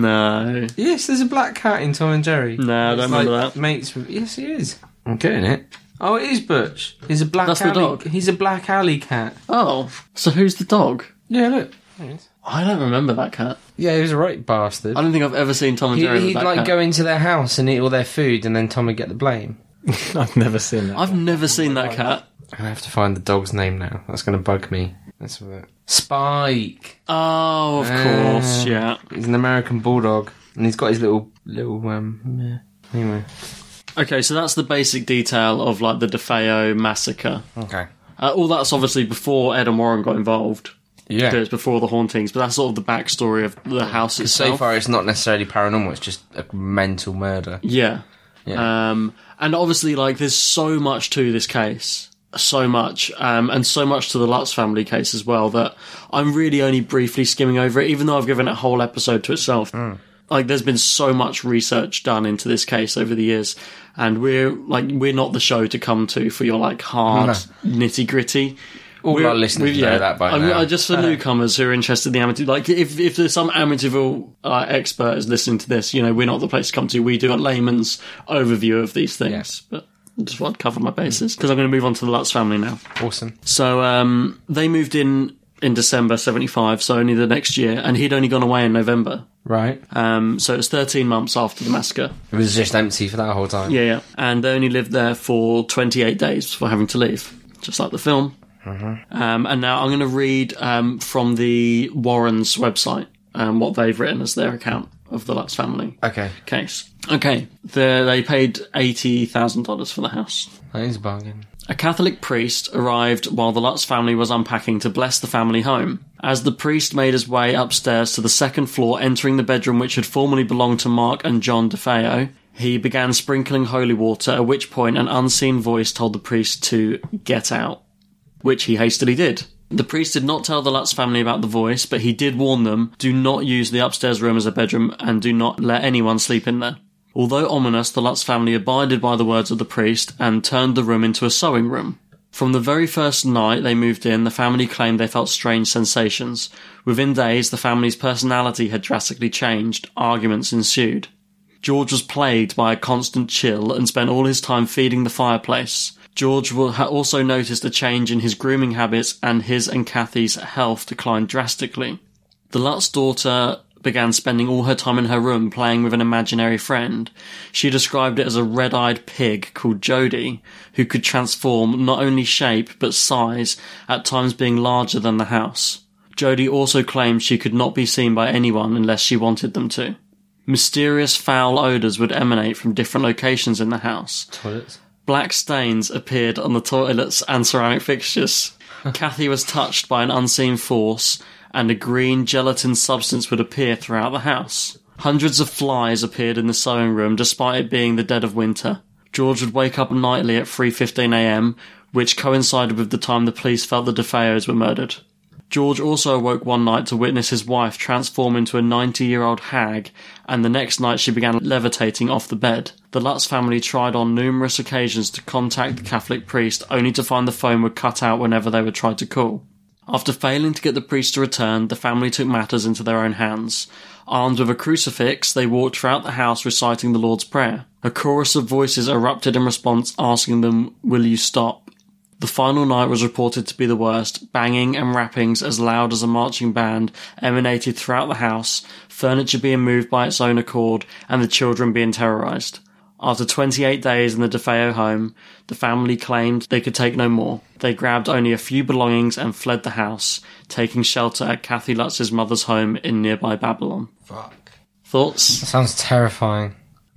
No. Yes, there's a black cat in Tom and Jerry. No, I don't It's remember like that. Mates with... Yes, he is. I'm getting it. Oh, it is Butch. He's a black That's the alley... dog? He's a black alley cat. Oh, so who's the dog? Yeah, look. There he is. I don't remember that cat. Yeah, he was a right bastard. I don't think I've ever seen Tom and He, Jerry with he'd that like cat. go into their house and eat all their food, and then Tom would get the blame. I've never seen that. I've never seen that cat. I have to find the dog's name now. That's going to bug me. Let's have a look. Spike. Oh, of Ah. course, yeah. He's an American bulldog, and he's got his little little um. Yeah. Anyway. Okay, so that's the basic detail of like the DeFeo massacre. Okay. Uh, all that's obviously before Ed and Warren got involved. Yeah. It's before the hauntings, but that's sort of the backstory of the house Because itself. so far, it's not necessarily paranormal. It's just a mental murder. Yeah. Yeah. Um, and obviously, like, there's so much to this case. So much. Um, and so much to the Lutz family case as well that I'm really only briefly skimming over it, even though I've given it a whole episode to itself. Mm. Like, there's been so much research done into this case over the years. And we're, like, we're not the show to come to for your, like, hard, No. nitty-gritty. All We're- our listeners we- know that by I mean, now. I- just for Uh. newcomers who are interested in the Amityville, like if if there's some Amityville uh, expert is listening to this, you know, we're not the place to come to. We do a layman's overview of these things, Yes. but I just want to cover my bases because I'm going to move on to the Lutz family now. Awesome. So um, they moved in in December seventy-five, so only the next year, and he'd only gone away in November. Right. Um, so it was thirteen months after the massacre. It was just empty for that whole time. Yeah, yeah, and they only lived there for twenty-eight days before having to leave, just like the film. Mm-hmm. Um, and now I'm going to read um, from the Warrens' website um, what they've written as their account of the Lutz family Okay. case. Okay, the, they paid eighty thousand dollars for the house. That is a bargain. A Catholic priest arrived while the Lutz family was unpacking to bless the family home. As the priest made his way upstairs to the second floor, entering the bedroom which had formerly belonged to Mark and John DeFeo, he began sprinkling holy water, at which point an unseen voice told the priest to get out, which he hastily did. The priest did not tell the Lutz family about the voice, but he did warn them, do not use the upstairs room as a bedroom and do not let anyone sleep in there. Although ominous, the Lutz family abided by the words of the priest and turned the room into a sewing room. From the very first night they moved in, the family claimed they felt strange sensations. Within days, the family's personality had drastically changed. Arguments ensued. George was plagued by a constant chill and spent all his time feeding the fireplace. George had also noticed a change in his grooming habits, and his and Kathy's health declined drastically. The Lutz daughter began spending all her time in her room playing with an imaginary friend. She described it as a red-eyed pig called Jody, who could transform not only shape but size, at times being larger than the house. Jody also claimed she could not be seen by anyone unless she wanted them to. Mysterious foul odours would emanate from different locations in the house. Toilets. Black stains appeared on the toilets and ceramic fixtures. Kathy was touched by an unseen force, and a green gelatin substance would appear throughout the house. Hundreds of flies appeared in the sewing room despite it being the dead of winter. George would wake up nightly at three fifteen a m, which coincided with the time the police felt the DeFeos were murdered. George also awoke one night to witness his wife transform into a ninety-year-old hag, and the next night she began levitating off the bed. The Lutz family tried on numerous occasions to contact the Catholic priest, only to find the phone would cut out whenever they would try to call. After failing to get the priest to return, the family took matters into their own hands. Armed with a crucifix, they walked throughout the house reciting the Lord's Prayer. A chorus of voices erupted in response, asking them, "Will you stop?" The final night was reported to be the worst. Banging and rappings as loud as a marching band emanated throughout the house, furniture being moved by its own accord, and the children being terrorised. After twenty-eight days in the DeFeo home, the family claimed they could take no more. They grabbed only a few belongings and fled the house, taking shelter at Kathy Lutz's mother's home in nearby Babylon. Fuck. Thoughts? That sounds terrifying.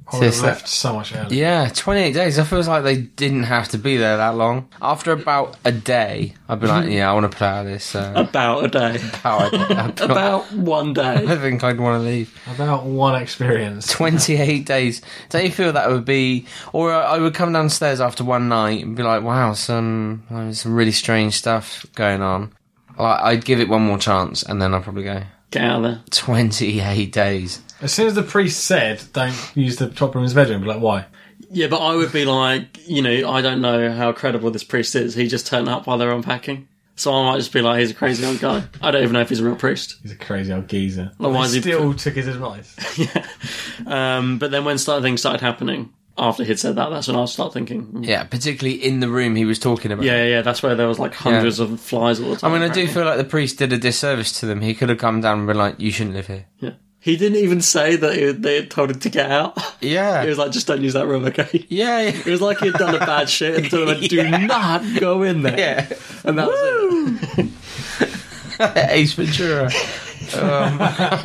I would have Just left that- so much earlier. Yeah, twenty-eight days. I feels like they didn't have to be there that long. After about a day, I'd be like, yeah, I want to play out of this. Uh, About a day. about, a day. I'd be like, About one day. I think I'd want to leave. About one experience. twenty-eight days. Don't you feel that would be... Or I would come downstairs after one night and be like, wow, some, there's some really strange stuff going on. Like, I'd give it one more chance and then I'd probably go. Get out of there. twenty-eight days. As soon as the priest said, don't use the top room as bedroom, I'd be like, why? Yeah, but I would be like, you know, I don't know how credible this priest is. He just turned up while they're unpacking. So I might just be like, he's a crazy old guy. I don't even know if he's a real priest. He's a crazy old geezer. Like, why is he still took his advice. yeah. Um, but then when start, things started happening, after he'd said that, that's when I start thinking. Mm. Yeah, particularly in the room he was talking about. Yeah, yeah, yeah, that's where there was like hundreds Yeah. of flies all the time. I mean, I do apparently. feel like the priest did a disservice to them. He could have come down and been like, you shouldn't live here. Yeah. He didn't even say that he, they had told him to get out. Yeah. He was like, just don't use that room, okay? Yeah, yeah. It was like he'd done a bad shit and told him, do Yeah. not go in there. Yeah. And that was it. Ace Ventura. Um,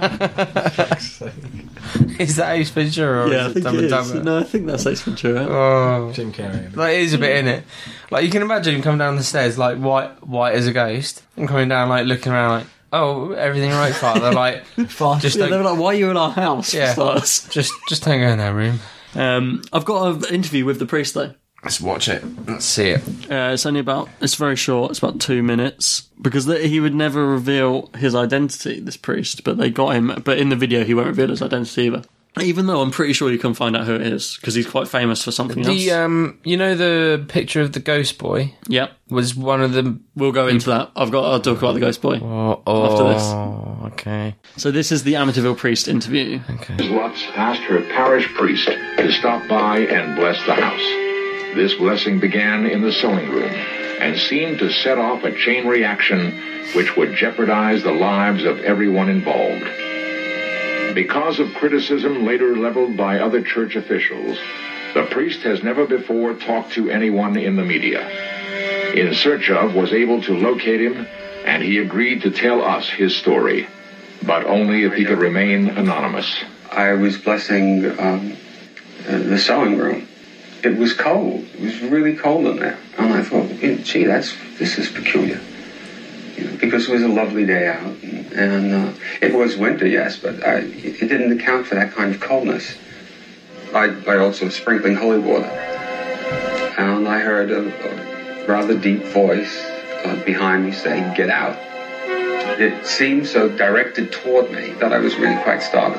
is that Ace Ventura? Or Yeah, I is think Dumb it and is. Dumber? No, I think that's Ace Ventura. Oh, Jim Carrey. like, it is a bit in it. Like, you can imagine him coming down the stairs, like, white white as a ghost, and coming down, like, looking around, like, oh, everything all right, Father? Like, just Yeah, they don't, were like, why are you in our house? for Yeah. starters? just, just don't go in that room. Um, I've got an interview with the priest, though. Let's watch it. Let's see it. Uh, it's only about, it's very short, it's about two minutes. Because th- he would never reveal his identity, this priest, but they got him. But in the video, he won't reveal his identity either. Even though I'm pretty sure you can find out who it is, because he's quite famous for something The else. um, you know the picture of the ghost boy Yep, was one of the. we'll go into that. I've got, I'll talk about the ghost boy Oh, oh after this. Okay. So this is the Amityville priest interview. Missus Lutz asked her parish priest to stop by and bless the house. This blessing began in the sewing room and seemed to set off a chain reaction which would jeopardize the lives of everyone involved. Because of criticism later leveled by other church officials, the priest has never before talked to anyone in the media. In Search Of was able to locate him, and he agreed to tell us his story, but only if he could remain anonymous. I was blessing um, uh, the sewing room. It was cold. It was really cold in there. And I thought, gee, that's this is peculiar. You know, because it was a lovely day out. And, and uh, it was winter, yes, but I, it didn't account for that kind of coldness. I, I also was sprinkling holy water. And I heard a, a rather deep voice uh, behind me say, get out. It seemed so directed toward me that I was really quite startled.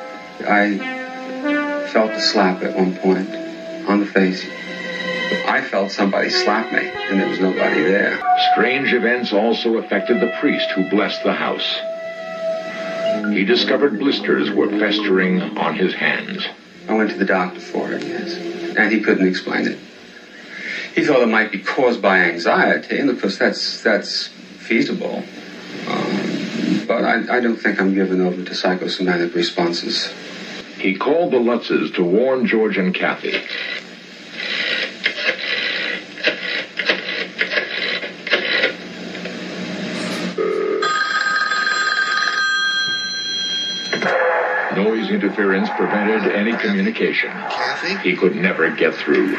I felt a slap at one point on the face. I felt somebody slap me, and there was nobody there. Strange events also affected the priest who blessed the house. He discovered blisters were festering on his hands. I went to the doctor for it, yes, and he couldn't explain it. He thought it might be caused by anxiety, and of course that's that's feasible. Um, but I, I don't think I'm given over to psychosomatic responses. He called the Lutzes to warn George and Kathy. Noise interference prevented any communication. Kathy? He could never get through.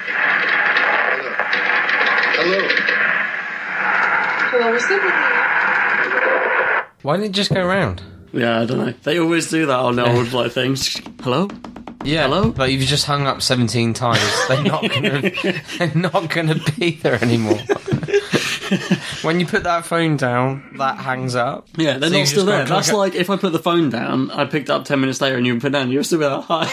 Hello. Hello, is that Why didn't it just go round? Yeah, I don't know. They always do that on old like things. Hello? Yeah, Hello? Like you've just hung up seventeen times. They're not gonna. They're not gonna be there anymore. When you put that phone down, that hangs up. Yeah, they're So you not still just there. gotta That's click like if I put the phone down, I picked it up ten minutes later and you put it down, you're still be like, hi.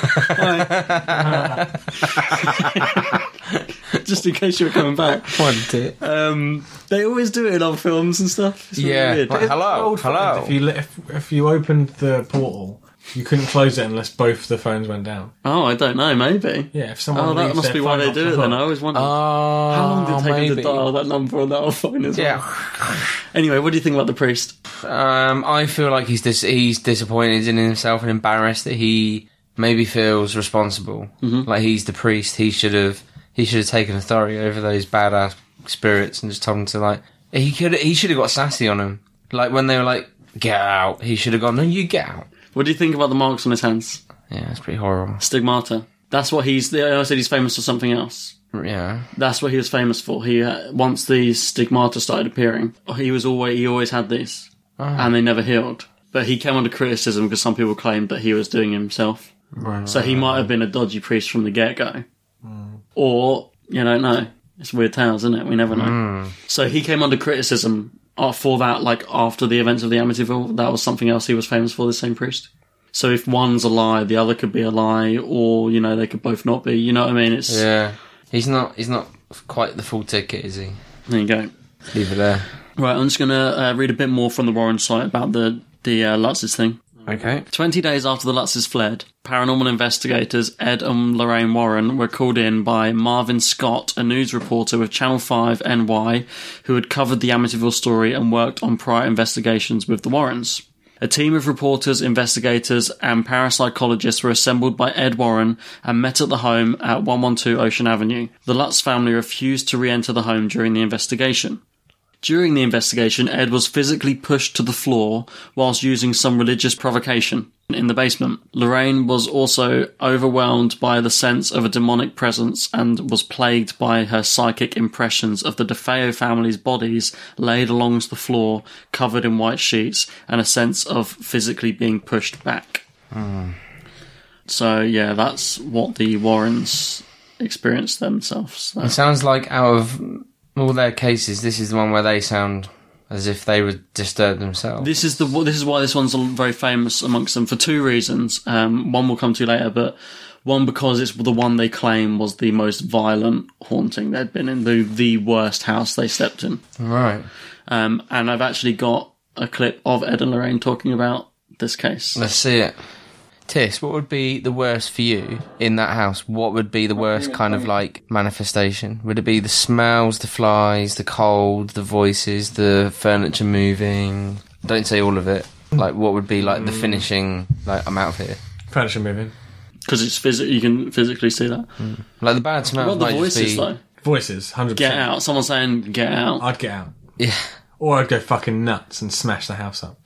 Hi. Just in case you were coming back. What a dick. Um, they always do it in other films and stuff. It's really Yeah, weird. like, hello, Old phones, hello. If you li- if, if you opened the portal, you couldn't close it unless both the phones went down. Oh, I don't know, maybe. Yeah, if someone Oh, that leaves must their be why phone they off do the it then. hook. I always wondered. Oh, How long did it take them maybe. to dial that number on that old phone as well? Yeah. Anyway, what do you think about the priest? Um, I feel like he's dis- he's disappointed in himself and embarrassed that he maybe feels responsible. Mm-hmm. Like he's the priest. He should have he should have taken authority over those badass spirits and just told them to like. He could he should have got sassy on him. Like when they were like, "Get out," he should have gone, "No, you get out." What do you think about the marks on his hands? Yeah, it's pretty horrible. Stigmata. That's what he's... I said he's famous for something else. Yeah. That's what he was famous for. He uh, once these stigmata started appearing, he was always he always had these, oh. and they never healed. But he came under criticism because some people claimed that he was doing it himself. Right, so he right, might right. have been a dodgy priest from the get-go. Mm. Or, you don't know. It's weird tales, isn't it? We never know. Mm. So he came under criticism for that, like, after the events of the Amityville. That was something else he was famous for, the same priest. So if one's a lie, the other could be a lie, or, you know, they could both not be. You know what I mean? It's Yeah. He's not He's not quite the full ticket, is he? There you go. Leave it there. Right, I'm just going to uh, read a bit more from the Warren site about the, the uh, Lutzes thing. Okay. Twenty days after the Lutzes fled, paranormal investigators Ed and Lorraine Warren were called in by Marvin Scott, a news reporter with Channel five N Y, who had covered the Amityville story and worked on prior investigations with the Warrens. A team of reporters, investigators, and parapsychologists were assembled by Ed Warren and met at the home at one twelve Ocean Avenue. The Lutz family refused to re-enter the home during the investigation. During the investigation, Ed was physically pushed to the floor whilst using some religious provocation in the basement. Lorraine was also overwhelmed by the sense of a demonic presence and was plagued by her psychic impressions of the DeFeo family's bodies laid along the floor, covered in white sheets, and a sense of physically being pushed back. Mm. So, yeah, that's what the Warrens experienced themselves. So. It sounds like out of all their cases, this is the one where they sound as if they would disturb themselves. This is the this is why this one's very famous amongst them for two reasons. Um, one we'll come to later, but one because it's the one they claim was the most violent haunting they'd been in, the the worst house they slept in. Right. Um, and I've actually got a clip of Ed and Lorraine talking about this case. Let's see it. Tiss, what would be the worst for you in that house? What would be the worst kind of, like, manifestation? Would it be the smells, the flies, the cold, the voices, the furniture moving? Don't say all of it. Like, what would be, like, the finishing, like, I'm out of here? Furniture moving. Because it's phys- you can physically see that. Mm. Like, the bad smells What about might the voices, just be... though? Voices, one hundred percent. Get out. Someone saying, get out. I'd get out. Yeah. Or I'd go fucking nuts and smash the house up.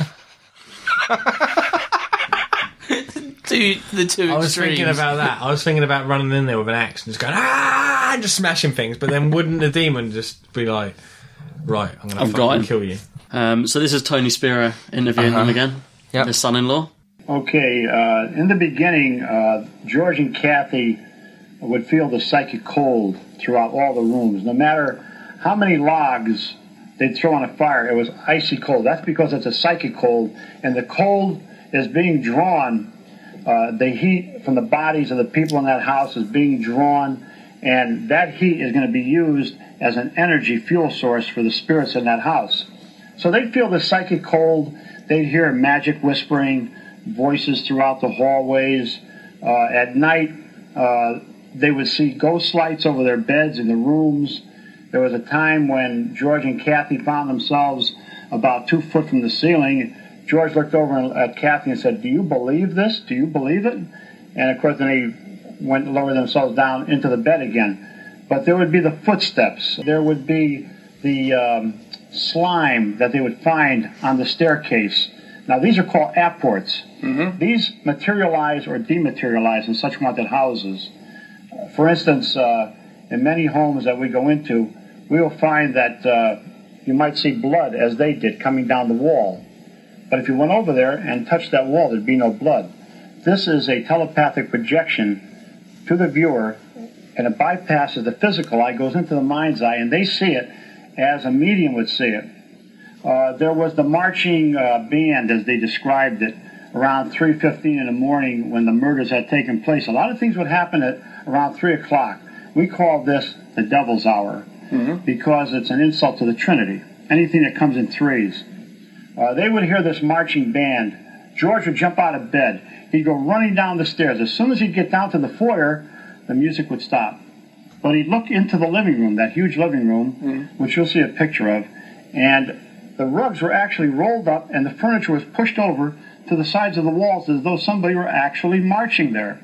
Two, the two I was extremes. thinking about that. I was thinking about running in there with an axe and just going, ah, and just smashing things. But then wouldn't the demon just be like, right, I'm going to fucking kill you? Um, so this is Tony Spira interviewing Uh-huh. him again, yep. his son-in-law. Okay, uh, in the beginning, uh, George and Kathy would feel the psychic cold throughout all the rooms. No matter how many logs they'd throw on a fire, it was icy cold. That's because it's a psychic cold, and the cold is being drawn. Uh, the heat from the bodies of the people in that house is being drawn, and that heat is going to be used as an energy fuel source for the spirits in that house. So they'd feel the psychic cold. They'd hear magic whispering, voices throughout the hallways. Uh, at night, uh, they would see ghost lights over their beds in the rooms. There was a time when George and Kathy found themselves about two foot from the ceiling. George looked over at Kathy and said, "Do you believe this? Do you believe it?" And of course, then they went and lowered themselves down into the bed again. But there would be the footsteps. There would be the um, slime that they would find on the staircase. Now, these are called apports. Mm-hmm. These materialize or dematerialize in such haunted houses. Uh, for instance, uh, in many homes that we go into, we will find that uh, you might see blood, as they did, coming down the wall. But if you went over there and touched that wall, there'd be no blood. This is a telepathic projection to the viewer, and it bypasses the physical eye, goes into the mind's eye, and they see it as a medium would see it. Uh, there was the marching uh, band, as they described it, around three fifteen in the morning when the murders had taken place. A lot of things would happen at around three o'clock. We call this the devil's hour, mm-hmm. because it's an insult to the Trinity, anything that comes in threes. Uh, they would hear this marching band. George would jump out of bed. He'd go running down the stairs. As soon as he'd get down to the foyer, the music would stop. But he'd look into the living room, that huge living room, mm. which you'll see a picture of, and the rugs were actually rolled up and the furniture was pushed over to the sides of the walls as though somebody were actually marching there.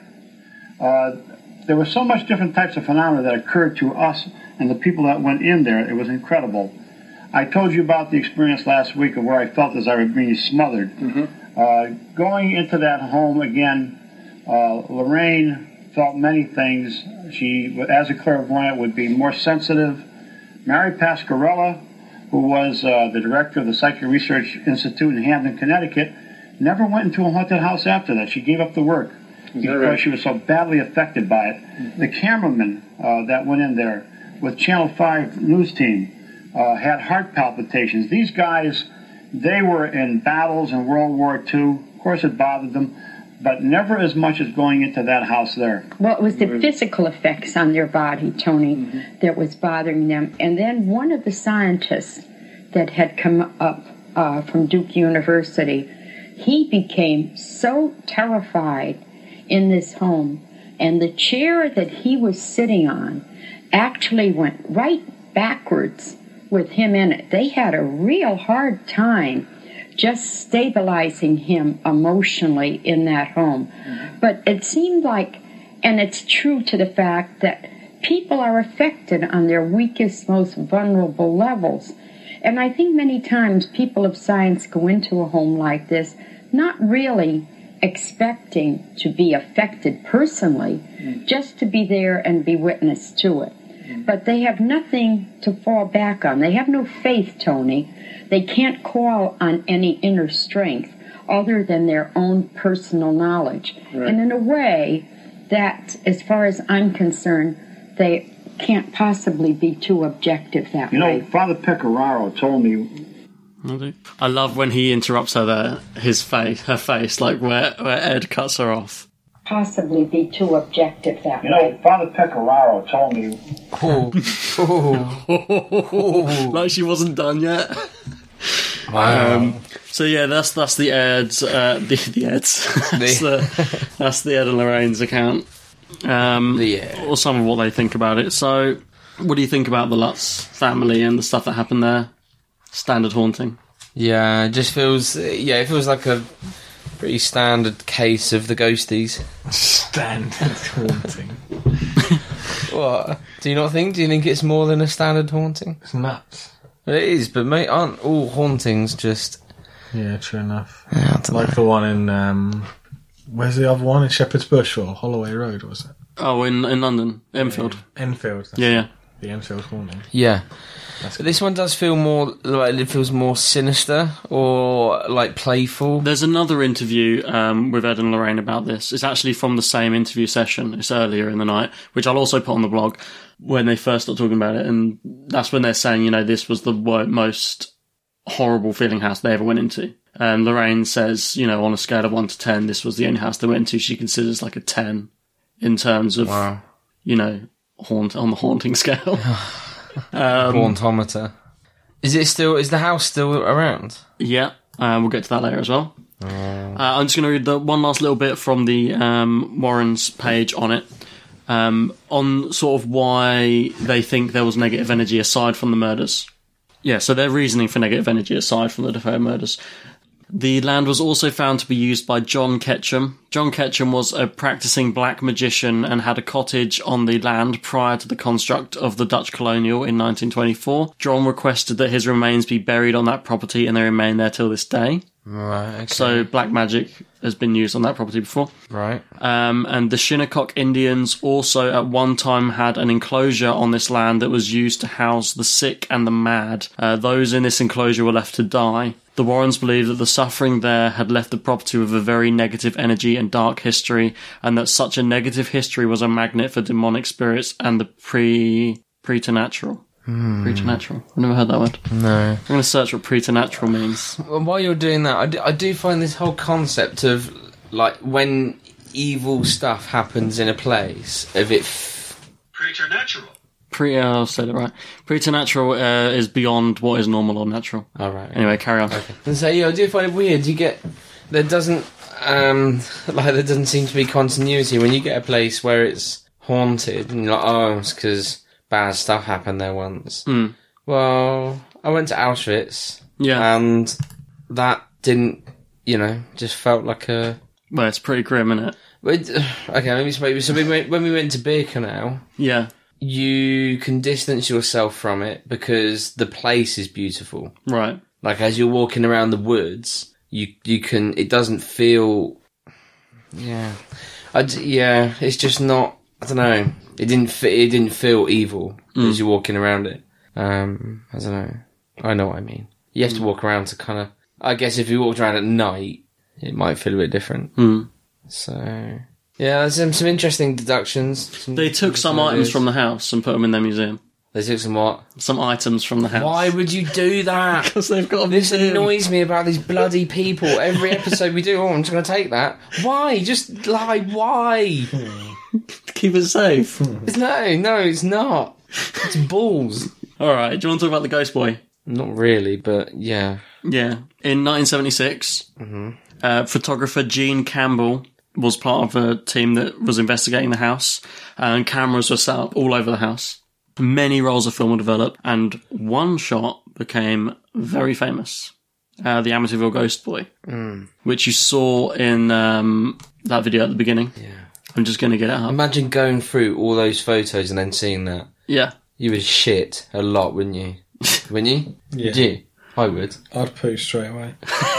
Uh, there were so much different types of phenomena that occurred to us and the people that went in there. It was incredible. I told you about the experience last week of where I felt as I was being smothered. Mm-hmm. Uh, going into that home again, Uh, Lorraine felt many things. She, as a clairvoyant, would be more sensitive. Mary Pasquarella, who was uh, the director of the Psychic Research Institute in Hampton, Connecticut, never went into a haunted house after that. She gave up the work because right? she was so badly affected by it. Mm-hmm. The cameraman uh, that went in there with Channel five news team uh, had heart palpitations. These guys, they were in battles in World War Two. Of course, it bothered them, but never as much as going into that house there. Well, it was the physical effects on their body, Tony, mm-hmm. that was bothering them. And then one of the scientists that had come up uh, from Duke University, he became so terrified in this home, and the chair that he was sitting on actually went right backwards with him in it. They had a real hard time just stabilizing him emotionally in that home. Mm-hmm. But it seemed like, and it's true to the fact that people are affected on their weakest, most vulnerable levels. And I think many times people of science go into a home like this not really expecting to be affected personally, mm. just to be there and be witness to it. Mm. But they have nothing to fall back on. They have no faith, Tony. They can't call on any inner strength other than their own personal knowledge. Right. And in a way, that, as far as I'm concerned, they can't possibly be too objective that you way. You know, Father Pecoraro told me... I love when he interrupts her there, his face, her face, like where, where Ed cuts her off. Possibly be too objective that you way. You know, Father Pecoraro told me... Oh. Oh. Oh. Like she wasn't done yet. Wow. Um, so yeah, that's that's the Ed's, uh, the, the Ed's. that's, the, that's the Ed and Lorraine's account. Um, yeah. Or some of what they think about it. So, what do you think about the Lutz family and the stuff that happened there? Standard haunting. Yeah, it just feels. Yeah, it feels like a pretty standard case of the ghosties. Standard haunting. What? Do you not think? Do you think it's more than a standard haunting? It's nuts. It is, but mate, aren't all hauntings just? Yeah, true enough. Yeah, like know. the one in. Um, where's the other one in Shepherd's Bush or Holloway Road? Was it? Oh, in in London, Enfield. Yeah, Enfield. Yeah, yeah. The Enfield haunting. Yeah. But this one does feel more like it feels more sinister or like playful. There's another interview um, with Ed and Lorraine about this. It's actually from the same interview session. It's earlier in the night, which I'll also put on the blog when they first start talking about it. And that's when they're saying, you know, this was the most horrible feeling house they ever went into. And Lorraine says, you know, on a scale of one to ten, this was the only house they went into. She considers like a ten in terms of, wow. you know, haunt on the haunting scale. Um, Hauntometer. Is it still? Is the house still around? Yeah, uh, we'll get to that later as well. Oh. Uh, I'm just going to read the one last little bit from the um, Warrens page on it, um, on sort of why they think there was negative energy aside from the murders. Yeah, so their reasoning for negative energy aside from the Defoe murders. The land was also found to be used by John Ketchum. John Ketchum was a practicing black magician and had a cottage on the land prior to the construct of the Dutch colonial in nineteen twenty-four. John requested that his remains be buried on that property and they remain there till this day. Right, okay. So black magic has been used on that property before. Right. Um, and the Shinnecock Indians also at one time had an enclosure on this land that was used to house the sick and the mad. Uh, those in this enclosure were left to die. The Warrens believed that the suffering there had left the property with a very negative energy and dark history, and that such a negative history was a magnet for demonic spirits and the pre preternatural. Hmm. Preternatural. I've never heard that word. No. I'm going to search what preternatural means. Well, while you're doing that, I do, I do find this whole concept of, like, when evil stuff happens in a place, of it... F- preternatural. Pre, uh, I'll say that right. Preternatural uh, is beyond what is normal or natural. All right. Anyway, carry on. Okay. And so, yeah, I do find it weird. You get... There doesn't... Um, like, there doesn't seem to be continuity when you get a place where it's haunted, and you're like, oh, it's because... bad stuff happened there once. Mm. Well, I went to Auschwitz. Yeah. And that didn't, you know, just felt like a... Well, it's pretty grim, isn't it? But, okay, maybe, maybe so we went, when we went to Birkenau... Yeah. You can distance yourself from it because the place is beautiful. Right. Like, as you're walking around the woods, you you can... It doesn't feel... Yeah... I d- yeah, it's just not. I don't know. It didn't. Fit, it didn't feel evil Mm. as you're walking around it. Um, I don't know. I know what I mean. You have to walk around to kind of. I guess if you walked around at night, it might feel a bit different. Mm. So yeah, there's some, some interesting deductions. Some They took some items from the house and put them in their museum. They took some what? Some items from the house. Why would you do that? Because they've got a This museum. annoys me about these bloody people. Every episode we do, oh, I'm just going to take that. Why? Just like why? Keep it safe. No, no, it's not. It's balls. All right. Do you want to talk about the Ghost Boy? Not really, but yeah. Yeah. In nineteen seventy-six, Mm-hmm. uh, photographer Gene Campbell was part of a team that was investigating the house, and cameras were set up all over the house. Many rolls of film were developed, and one shot became very famous. Uh, the Amityville Ghost Boy, Mm. which you saw in um, that video at the beginning. Yeah. I'm just going to get it up. Imagine going through all those photos and then seeing that. Yeah. You would shit a lot, wouldn't you? Wouldn't you? Yeah. Would you? I would. I'd poo straight away.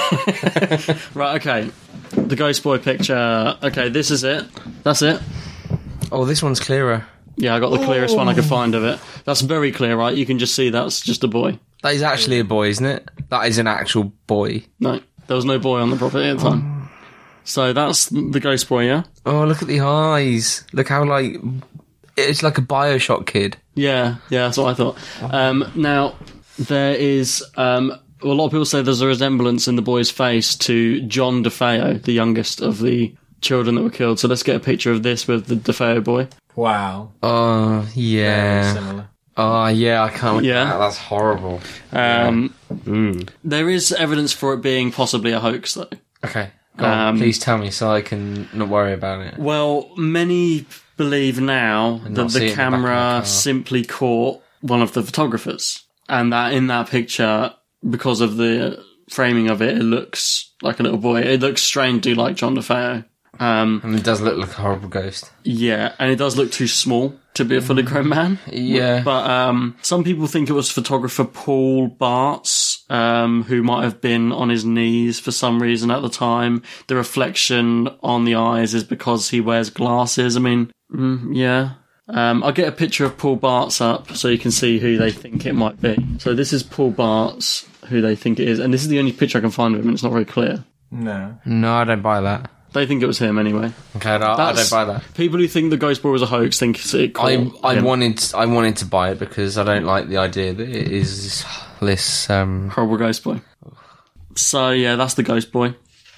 Right, okay. The Ghost Boy picture. Okay, this is it. That's it. Oh, this one's clearer. Yeah, I got the clearest one I could find of it. That's very clear, right? You can just see that's just a boy. That is actually a boy, isn't it? That is an actual boy. No, there was no boy on the property at the time. So that's the Ghost Boy, yeah? Oh, look at the eyes. Look how, like... It's like a Bioshock kid. Yeah, yeah, that's what I thought. Um, now, there is... Um, a lot of people say there's a resemblance in the boy's face to John DeFeo, the youngest of the children that were killed. So let's get a picture of this with the DeFeo boy. Wow. Oh, yeah. Very similar. Oh, yeah, I can't... Yeah. That. That's horrible. Um, Mm. There is evidence for it being possibly a hoax, though. Okay. Go on, Um, please tell me so I can not worry about it. Well, many believe now And that not see the it in the back of my camera car. simply caught one of the photographers, and that in that picture, because of the framing of it, it looks like a little boy. It looks strangely like John DeFeo. Um, And it does look like a horrible ghost. yeah, and it does look too small to be a fully grown man. Yeah. But um, some people think it was photographer Paul Bartz, um, who might have been on his knees for some reason at the time. The reflection on the eyes is because he wears glasses. I mean, mm, yeah. Um, I'll get a picture of Paul Bartz up so you can see who they think it might be. So this is Paul Bartz, who they think it is. And this is the only picture I can find of him, and it's not very clear. No. No, I don't buy that. They think it was him anyway. Okay, I don't, I don't That's- buy that. People who think the Ghost Boy was a hoax think it caught I I him. wanted I wanted to buy it because I don't like the idea that it is this um horrible Ghost Boy. So yeah, that's the Ghost Boy.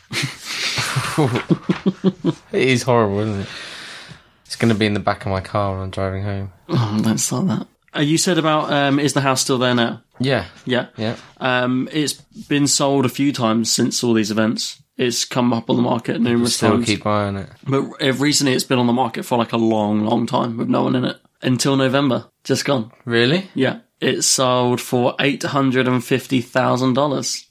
It is horrible, isn't it? It's going to be in the back of my car when I'm driving home. Oh, don't start that. Uh, you said about um, is the house still there now? Yeah, Yeah. yeah. Um, it's been sold a few times since all these events. It's come up on the market numerous Still times. keep buying it. But uh, recently it's been on the market for like a long, long time with no one in it. Until November. Just gone. Really? Yeah. It sold for eight hundred fifty thousand dollars.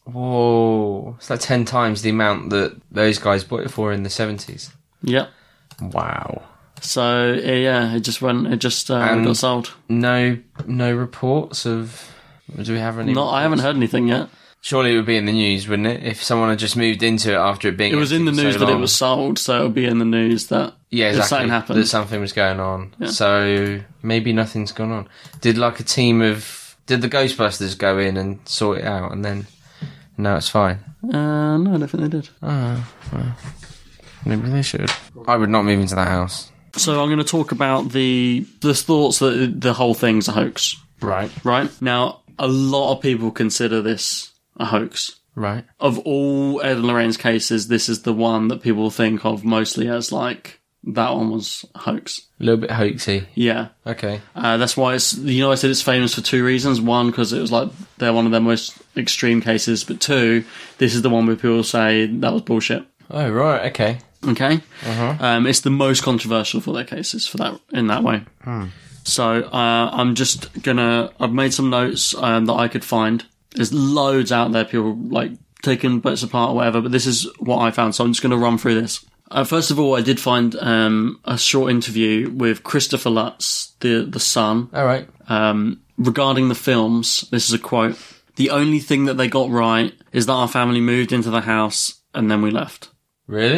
Whoa, it's like ten times the amount that those guys bought it for in the seventies. Yep. Wow. So, uh, yeah, it just went, it just uh, And got sold. No, no reports of. Do we have any? No, I haven't heard anything yet. Surely it would be in the news, wouldn't it? If someone had just moved into it after it being. It was in the empty for news so that it long. was sold, so it'll be in the news that Yeah, that exactly. something happened. That something was going on. Yeah. So maybe nothing's gone on. Did like a team of did the Ghostbusters go in and sort it out, and then no, it's fine. Uh, no, I don't think they did. Oh, well, maybe they should. I would not move into that house. So I'm going to talk about the the thoughts that the whole thing's a hoax. Right. Right now, a lot of people consider this a hoax. Right. Of all Ed and Lorraine's cases, this is the one that people think of mostly as like that one was a hoax. A little bit hoaxy. Yeah. Okay. Uh, that's why it's, you know, I said it's famous for two reasons. One, because it was like, they're one of their most extreme cases. But two, this is the one where people say that was bullshit. Oh, right. Okay. Okay? Uh-huh. Um, it's the most controversial for their cases for that, in that way. Hmm. So, uh, I'm just gonna, I've made some notes, um, that I could find. There's loads out there, people like taking bits apart or whatever, but this is what I found. So I'm just gonna run through this. Uh, first of all, I did find um, a short interview with Christopher Lutz, the the son. All right. Um, regarding the films, this is a quote: "The only thing that they got right is that our family moved into the house and then we left." Really?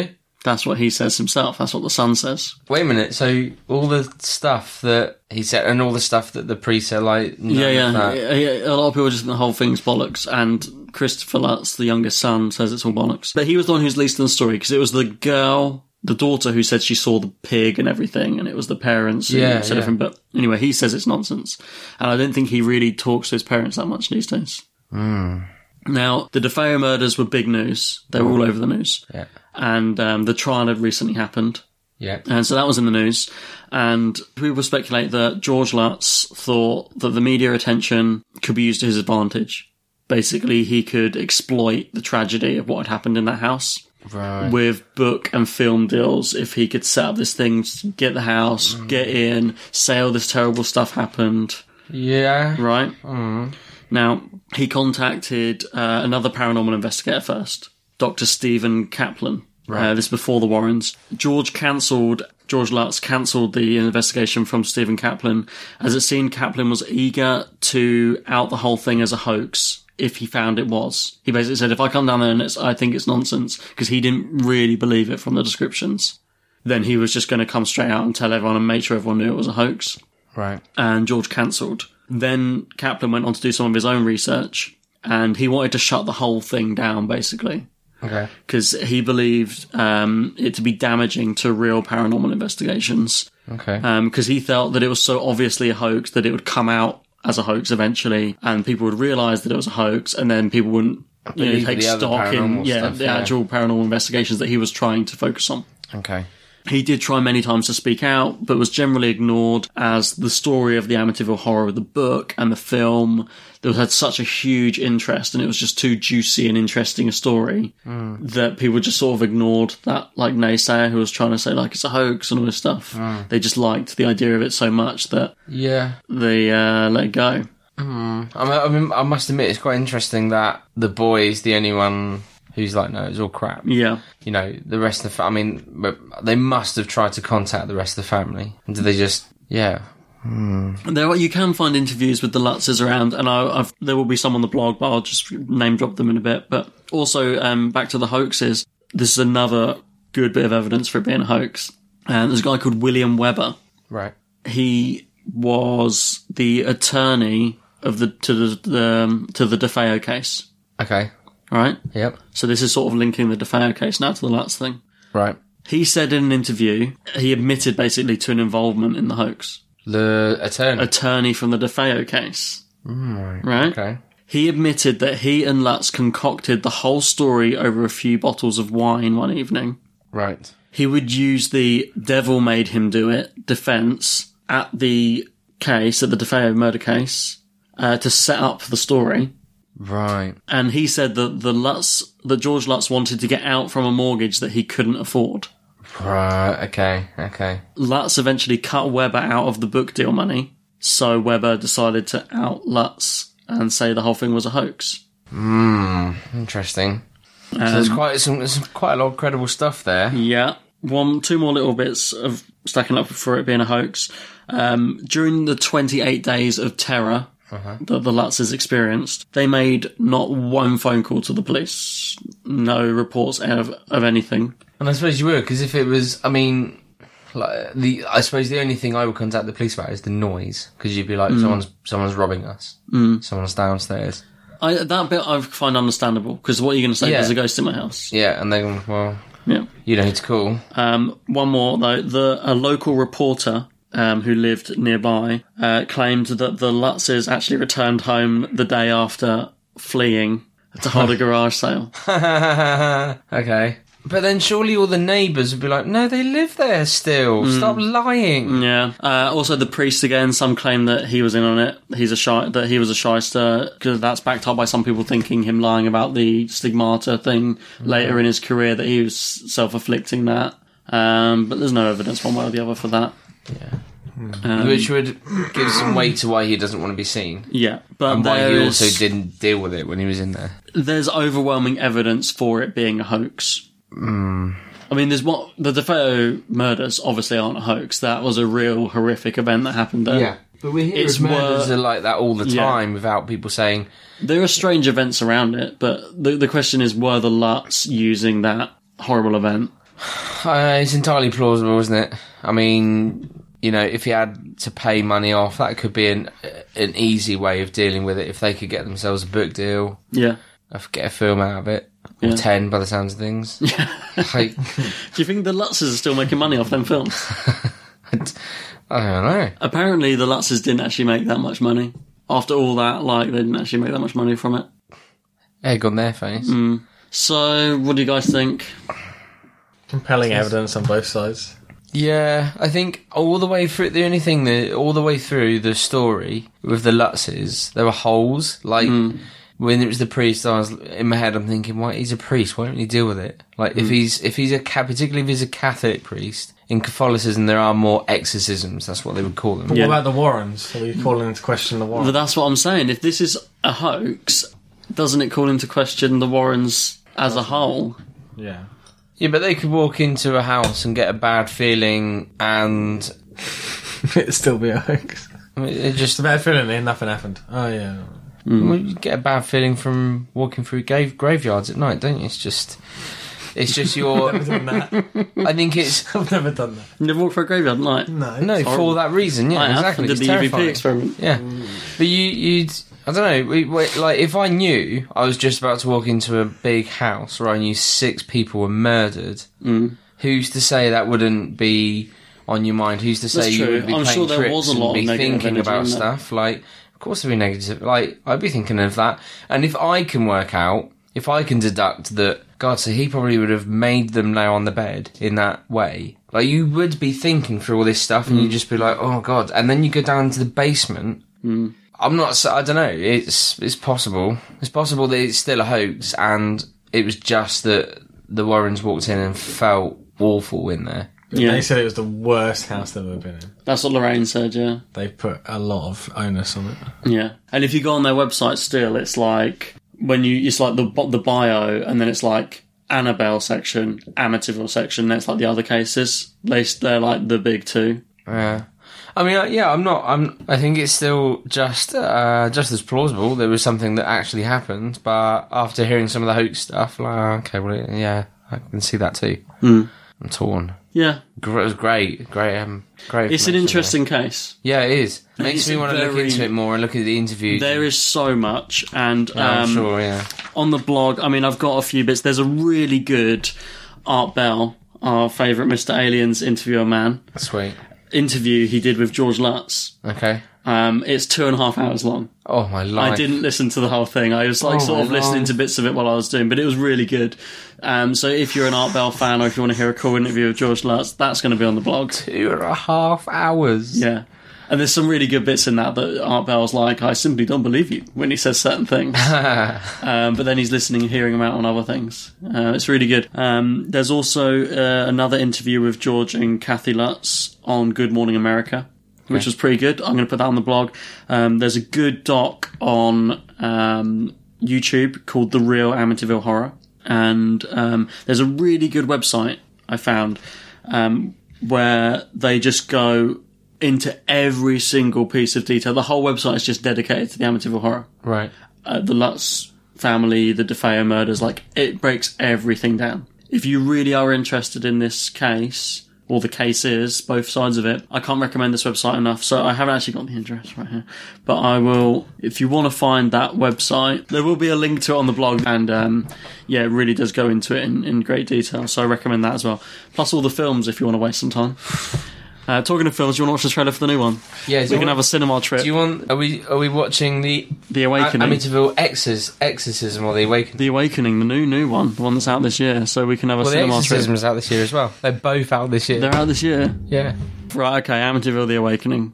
That's what he says himself. That's what the Sun says. Wait a minute. So all the stuff that he said, and all the stuff that the priests are like, yeah, yeah, yeah. A lot of people just think the whole thing's bollocks, and Christopher Lutz, the youngest son, says it's all bollocks. But he was the one who's least in the story because it was the girl, the daughter, who said she saw the pig and everything, and it was the parents who yeah, said yeah. everything. But anyway, he says it's nonsense, and I don't think he really talks to his parents that much these days. Mm. Now, the DeFeo murders were big news. They were all over the news. Yeah. And um, the trial had recently happened. Yeah. And so that was in the news. And people speculate that George Lutz thought that the media attention could be used to his advantage. Basically, he could exploit the tragedy of what had happened in that house. Right. With book and film deals, if he could set up this thing, get the house, mm. get in, say all this terrible stuff happened. Yeah. Right? Mm. Now, he contacted uh, another paranormal investigator first, Doctor Stephen Kaplan. Right. Uh, this is before the Warrens. George cancelled, George Lutz cancelled the investigation from Stephen Kaplan, as it seemed Kaplan was eager to out the whole thing as a hoax, if he found it was. He basically said, if I come down there and it's, I think it's nonsense, because he didn't really believe it from the descriptions, then he was just going to come straight out and tell everyone and make sure everyone knew it was a hoax. Right. And George cancelled. Then Kaplan went on to do some of his own research, and he wanted to shut the whole thing down, basically. Okay. Because he believed um, it to be damaging to real paranormal investigations. Okay. Because um, he felt that it was so obviously a hoax that it would come out as a hoax eventually, and people would realise that it was a hoax, and then people wouldn't you know, take stock in yeah, stuff, the yeah. actual paranormal investigations that he was trying to focus on. Okay. He did try many times to speak out, but was generally ignored, as the story of the Amityville Horror, the book and the film, that had such a huge interest, and it was just too juicy and interesting a story mm. that people just sort of ignored that, like, naysayer who was trying to say, like, it's a hoax and all this stuff. Mm. They just liked the idea of it so much that yeah, they uh, let it go. Mm. I, mean, I mean, I must admit, it's quite interesting that the boy is the only one who's like, no, it's all crap. Yeah. You know, the rest of the... Fa- I mean, they must have tried to contact the rest of the family. And did they just... Yeah. Hmm. There are, you can find interviews with the Lutzes around, and I, I've, there will be some on the blog, but I'll just name drop them in a bit. But also, um, back to the hoaxes, this is another good bit of evidence for it being a hoax. And there's a guy called William Weber. Right. He was the attorney of the to the, the um, to the DeFeo case. Okay. Right? Yep. So this is sort of linking the DeFeo case now to the Lutz thing. Right. He said in an interview, he admitted basically to an involvement in the hoax. The attorney? Attorney from the DeFeo case. Mm, right? Okay. He admitted that he and Lutz concocted the whole story over a few bottles of wine one evening. Right. He would use the devil made him do it defence at the case, at the DeFeo murder case, uh, to set up the story. Right. And he said that the Lutz, that George Lutz wanted to get out from a mortgage that he couldn't afford. Right, okay, okay. Lutz eventually cut Weber out of the book deal money, so Weber decided to out Lutz and say the whole thing was a hoax. Hmm, interesting. Um, so there's quite some, there's quite a lot of credible stuff there. Yeah. One, two more little bits of stacking up for it being a hoax. Um, during the twenty-eight days of terror Uh-huh. that the Lutzes experienced, they made not one phone call to the police, no reports of, of anything. And I suppose you would, because if it was, I mean, like the, I suppose the only thing I would contact the police about is the noise, because you'd be like, mm. someone's someone's robbing us, mm. someone's downstairs. I, that bit I find understandable, because what are you going to say? Yeah. There's a ghost in my house. Yeah, and they're well, yeah, you don't need to call. Um, one more though, the a local reporter. Um, who lived nearby, uh, claimed that the Lutzes actually returned home the day after fleeing to hold a garage sale. Okay. But then surely all the neighbours would be like, no, they live there still. Mm. Stop lying. Yeah. Uh, also, the priest again, some claim that he was in on it. He's a shy, that he was a shyster, because that's backed up by some people thinking him lying about the stigmata thing mm. later in his career, that he was self-afflicting that. Um, but there's no evidence one way or the other for that. Yeah. Um, Which would give some weight to why he doesn't want to be seen. Yeah. But and why he is, also didn't deal with it when he was in there. There's overwhelming evidence for it being a hoax. Mm. I mean, there's what the DeFeo murders obviously aren't a hoax. That was a real horrific event that happened there. Yeah. But we hear it's murders were, are like that all the time yeah. without people saying... There are strange events around it, but the, the question is, were the Lutz using that horrible event Uh, it's entirely plausible, isn't it? I mean, you know, if he had to pay money off, that could be an an easy way of dealing with it. If they could get themselves a book deal, yeah, get a film out of it, or Yeah. ten by the sounds of things. Yeah. Like, do you think the Lutzes are still making money off them films? I don't know. Apparently, the Lutzes didn't actually make that much money. After all that, like, they didn't actually make that much money from it. Egg on their face. Mm. So, what do you guys think? Compelling evidence on both sides. Yeah, I think all the way through, the only thing that, all the way through the story with the Lutzes, there were holes. Like, Mm. when it was the priest, I was, in my head, I'm thinking, why, he's a priest, why don't he deal with it? Like, if Mm. he's, if he's a, ca- particularly if he's a Catholic priest, in Catholicism there are more exorcisms, that's what they would call them. But what about the Warrens? Are we calling into question the Warrens? But that's what I'm saying. If this is a hoax, doesn't it call into question the Warrens as a whole? Yeah. Yeah, but they could walk into a house and get a bad feeling and... It'd still be a hoax. I mean, it just... It's a bad feeling there, nothing happened. Oh, yeah. Mm. Well, you get a bad feeling from walking through grave- graveyards at night, don't you? It's just... It's just your... I've never done that. I think it's... I've never done that. You never walked through a graveyard at night? No. No, for that reason, yeah, I have, exactly. and did It's the U V P terrifying. experiment. Yeah. But you, you'd... I don't know, we, we, like, if I knew I was just about to walk into a big house where I knew six people were murdered, Mm. who's to say that wouldn't be on your mind? Who's to say That's you true. would be I'm playing sure there tricks was a and lot of be negative thinking energy about in there. stuff? Like, of course there'd be negative. Like, I'd be thinking of that. And if I can work out, if I can deduct that, God, so he probably would have made them lay on the bed in that way. Like, you would be thinking through all this stuff and Mm. you'd just be like, oh, God. And then you go down to the basement. Mm. I'm not, s- I don't know, it's it's possible. It's possible that it's still a hoax and it was just that the Warrens walked in and felt awful in there. Yeah. They said it was the worst house they've ever been in. That's what Lorraine said, yeah. They put a lot of onus on it. Yeah. And if you go on their website still, it's like, when you, it's like the the bio, and then it's like Annabelle section, Amityville section, then it's like the other cases. They, they're like the big two. Yeah. I mean, uh, yeah, I'm not, I'm, I think it's still just, uh, just as plausible. There was something that actually happened, but after hearing some of the hoax stuff, like, okay, well, yeah, I can see that too. Mm. I'm torn. Yeah. Gr- It was great, great, um, great. It's an information interesting there. case. Yeah, it is. Makes It's me want to look very- into it more and look at the interviews. There is so much, and Yeah, I'm um, sure, yeah. on the blog, I mean, I've got a few bits. There's a really good Art Bell, our favourite Mister Aliens interviewer man, Sweet. interview he did with George Lutz. Okay. Um, it's two and a half hours long. Oh, my life. I didn't listen to the whole thing. I was like Oh, sort my of listening life. to bits of it while I was doing, but it was really good. Um, so if you're an Art Bell fan, or if you want to hear a cool interview with George Lutz, that's going to be on the blog. Two and a half hours. Yeah. And there's some really good bits in that that Art Bell's like, I simply don't believe you when he says certain things. um, but then he's listening and hearing him out on other things. Uh, it's really good. Um, there's also uh, another interview with George and Kathy Lutz on Good Morning America, which Okay. was pretty good. I'm going to put that on the blog. Um, there's a good doc on um, YouTube called The Real Amityville Horror. And um, there's a really good website I found um, where they just go into every single piece of detail. The whole website is just dedicated to the Amityville Horror. Right. Uh, the Lutz family, the DeFeo murders, like, it breaks everything down. If you really are interested in this case, or the cases, both sides of it, I can't recommend this website enough. So I haven't actually got the address right here, but I will, if you want to find that website, there will be a link to it on the blog, and um, yeah, it really does go into it in, in great detail, so I recommend that as well. Plus all the films if you want to waste some time. Uh, talking of films, do you want to watch the trailer for the new one? Yeah, do we you can want- have a cinema trip. Do you want? Are we? Are we watching the The Awakening? Amityville Exorc- Exorcism or the Awakening? The Awakening, the new new one, the one that's out this year, so we can have a Well, the cinema Exorcism trip. is out this year as well. They're both out this year. They're out this year. Yeah. Right. Okay. Amityville: The Awakening.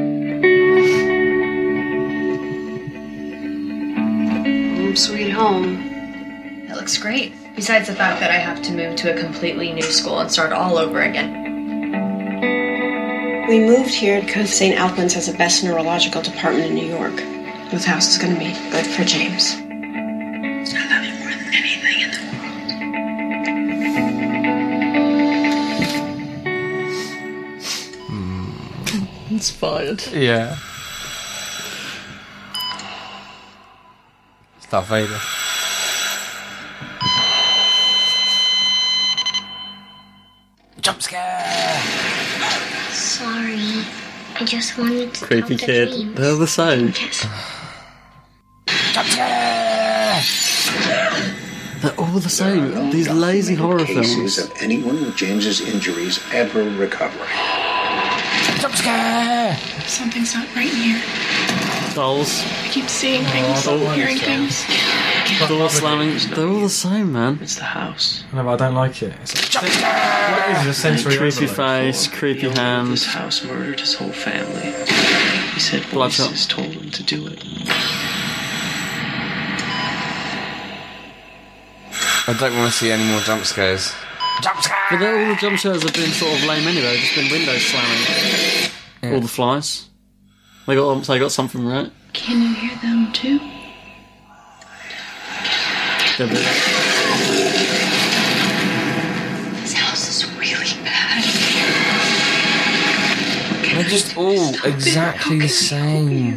Home sweet home. It looks great. Besides the fact that I have to move to a completely new school and start all over again. We moved here because Saint Alpin's has the best neurological department in New York. This house is going to be good for James. I love you more than anything in the world. Inspired. Yeah. It's Darth Vader. I just wanted to Creepy talk kid. to James. They're the same. They're all the same. These lazy horror cases films. of anyone with James's injuries ever recovering. Jump scare! Something's not right in here. Dolls. I keep seeing things, Oh, I don't hearing like things. Door slamming. They're all the same, man. It's the house. No, but I don't like it. It's like, what is it? A sensory Creepy overload? face, creepy hand. This house murdered his whole family. He said Bloodshot. voices told him to do it. I don't want to see any more jump scares. Jump scare! But all the jump scares have been sort of lame anyway. Just been windows slamming. Yeah. All the flies. They got, they got something right. Can you hear them too? They're big. This house is really bad. They're just all exactly the same.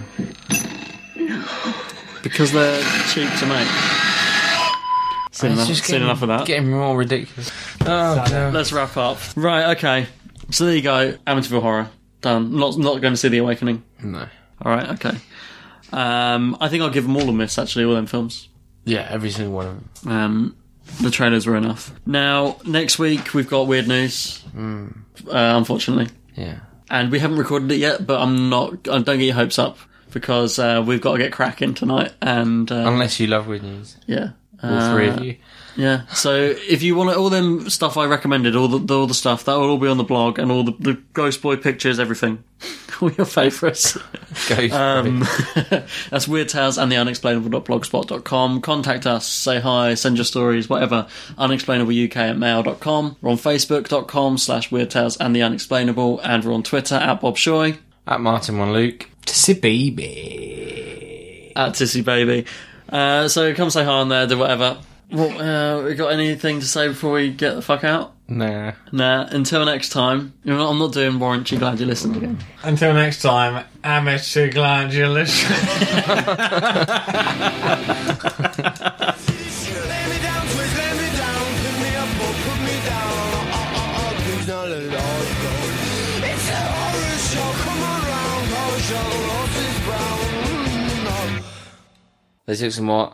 Because they're cheap to make. Seen It's enough, just seen getting- enough of that. Getting more ridiculous. Oh, no. Let's wrap up. Right, okay. So there you go. Amityville Horror. Done. Not not going to see The Awakening. No. Alright, okay. Um, I think I'll give them all a miss, actually, all them films. Yeah, every single one of them. Um, the trailers were enough. Now, next week we've got Weird News. Mm. Uh, unfortunately. Yeah. And we haven't recorded it yet, but I'm not... I don't get your hopes up, because uh, we've got to get cracking tonight, and... Uh, Unless you love Weird News. Yeah. All three Uh, of you. Yeah, so if you want all them stuff I recommended, all the all the stuff, that will all be on the blog, and all the, the Ghost Boy pictures, everything. All your favourites. Ghost um, That's Weird Tales and the Unexplainable dot blogspot dot com. Contact us, say hi, send your stories, whatever. unexplainableuk at mail dot com. We're on facebook dot com slash Weird Tales and the Unexplainable, and we're on Twitter at Bob Shoy. At Martin One Luke. Tissy baby. At Tissy Baby. Uh, so come say hi on there, do whatever. Well, uh, we got anything to say before we get the fuck out? Nah. Nah. Until next time. You know, I'm not doing Warrant You Glad You Listened again. Until next time, amateur glad you listen. They took some what?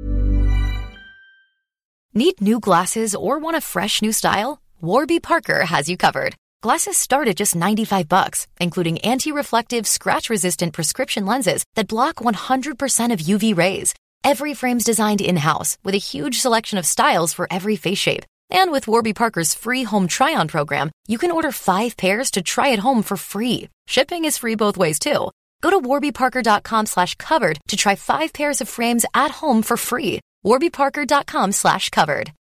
Need new glasses or want a fresh new style? Warby Parker has you covered. Glasses start at just ninety-five bucks, including anti-reflective, scratch-resistant prescription lenses that block one hundred percent of U V rays. Every frame's designed in-house with a huge selection of styles for every face shape. And with Warby Parker's free home try-on program, you can order five pairs to try at home for free. Shipping is free both ways, too. Go to warby parker dot com slash covered to try five pairs of frames at home for free. warby parker dot com slash covered.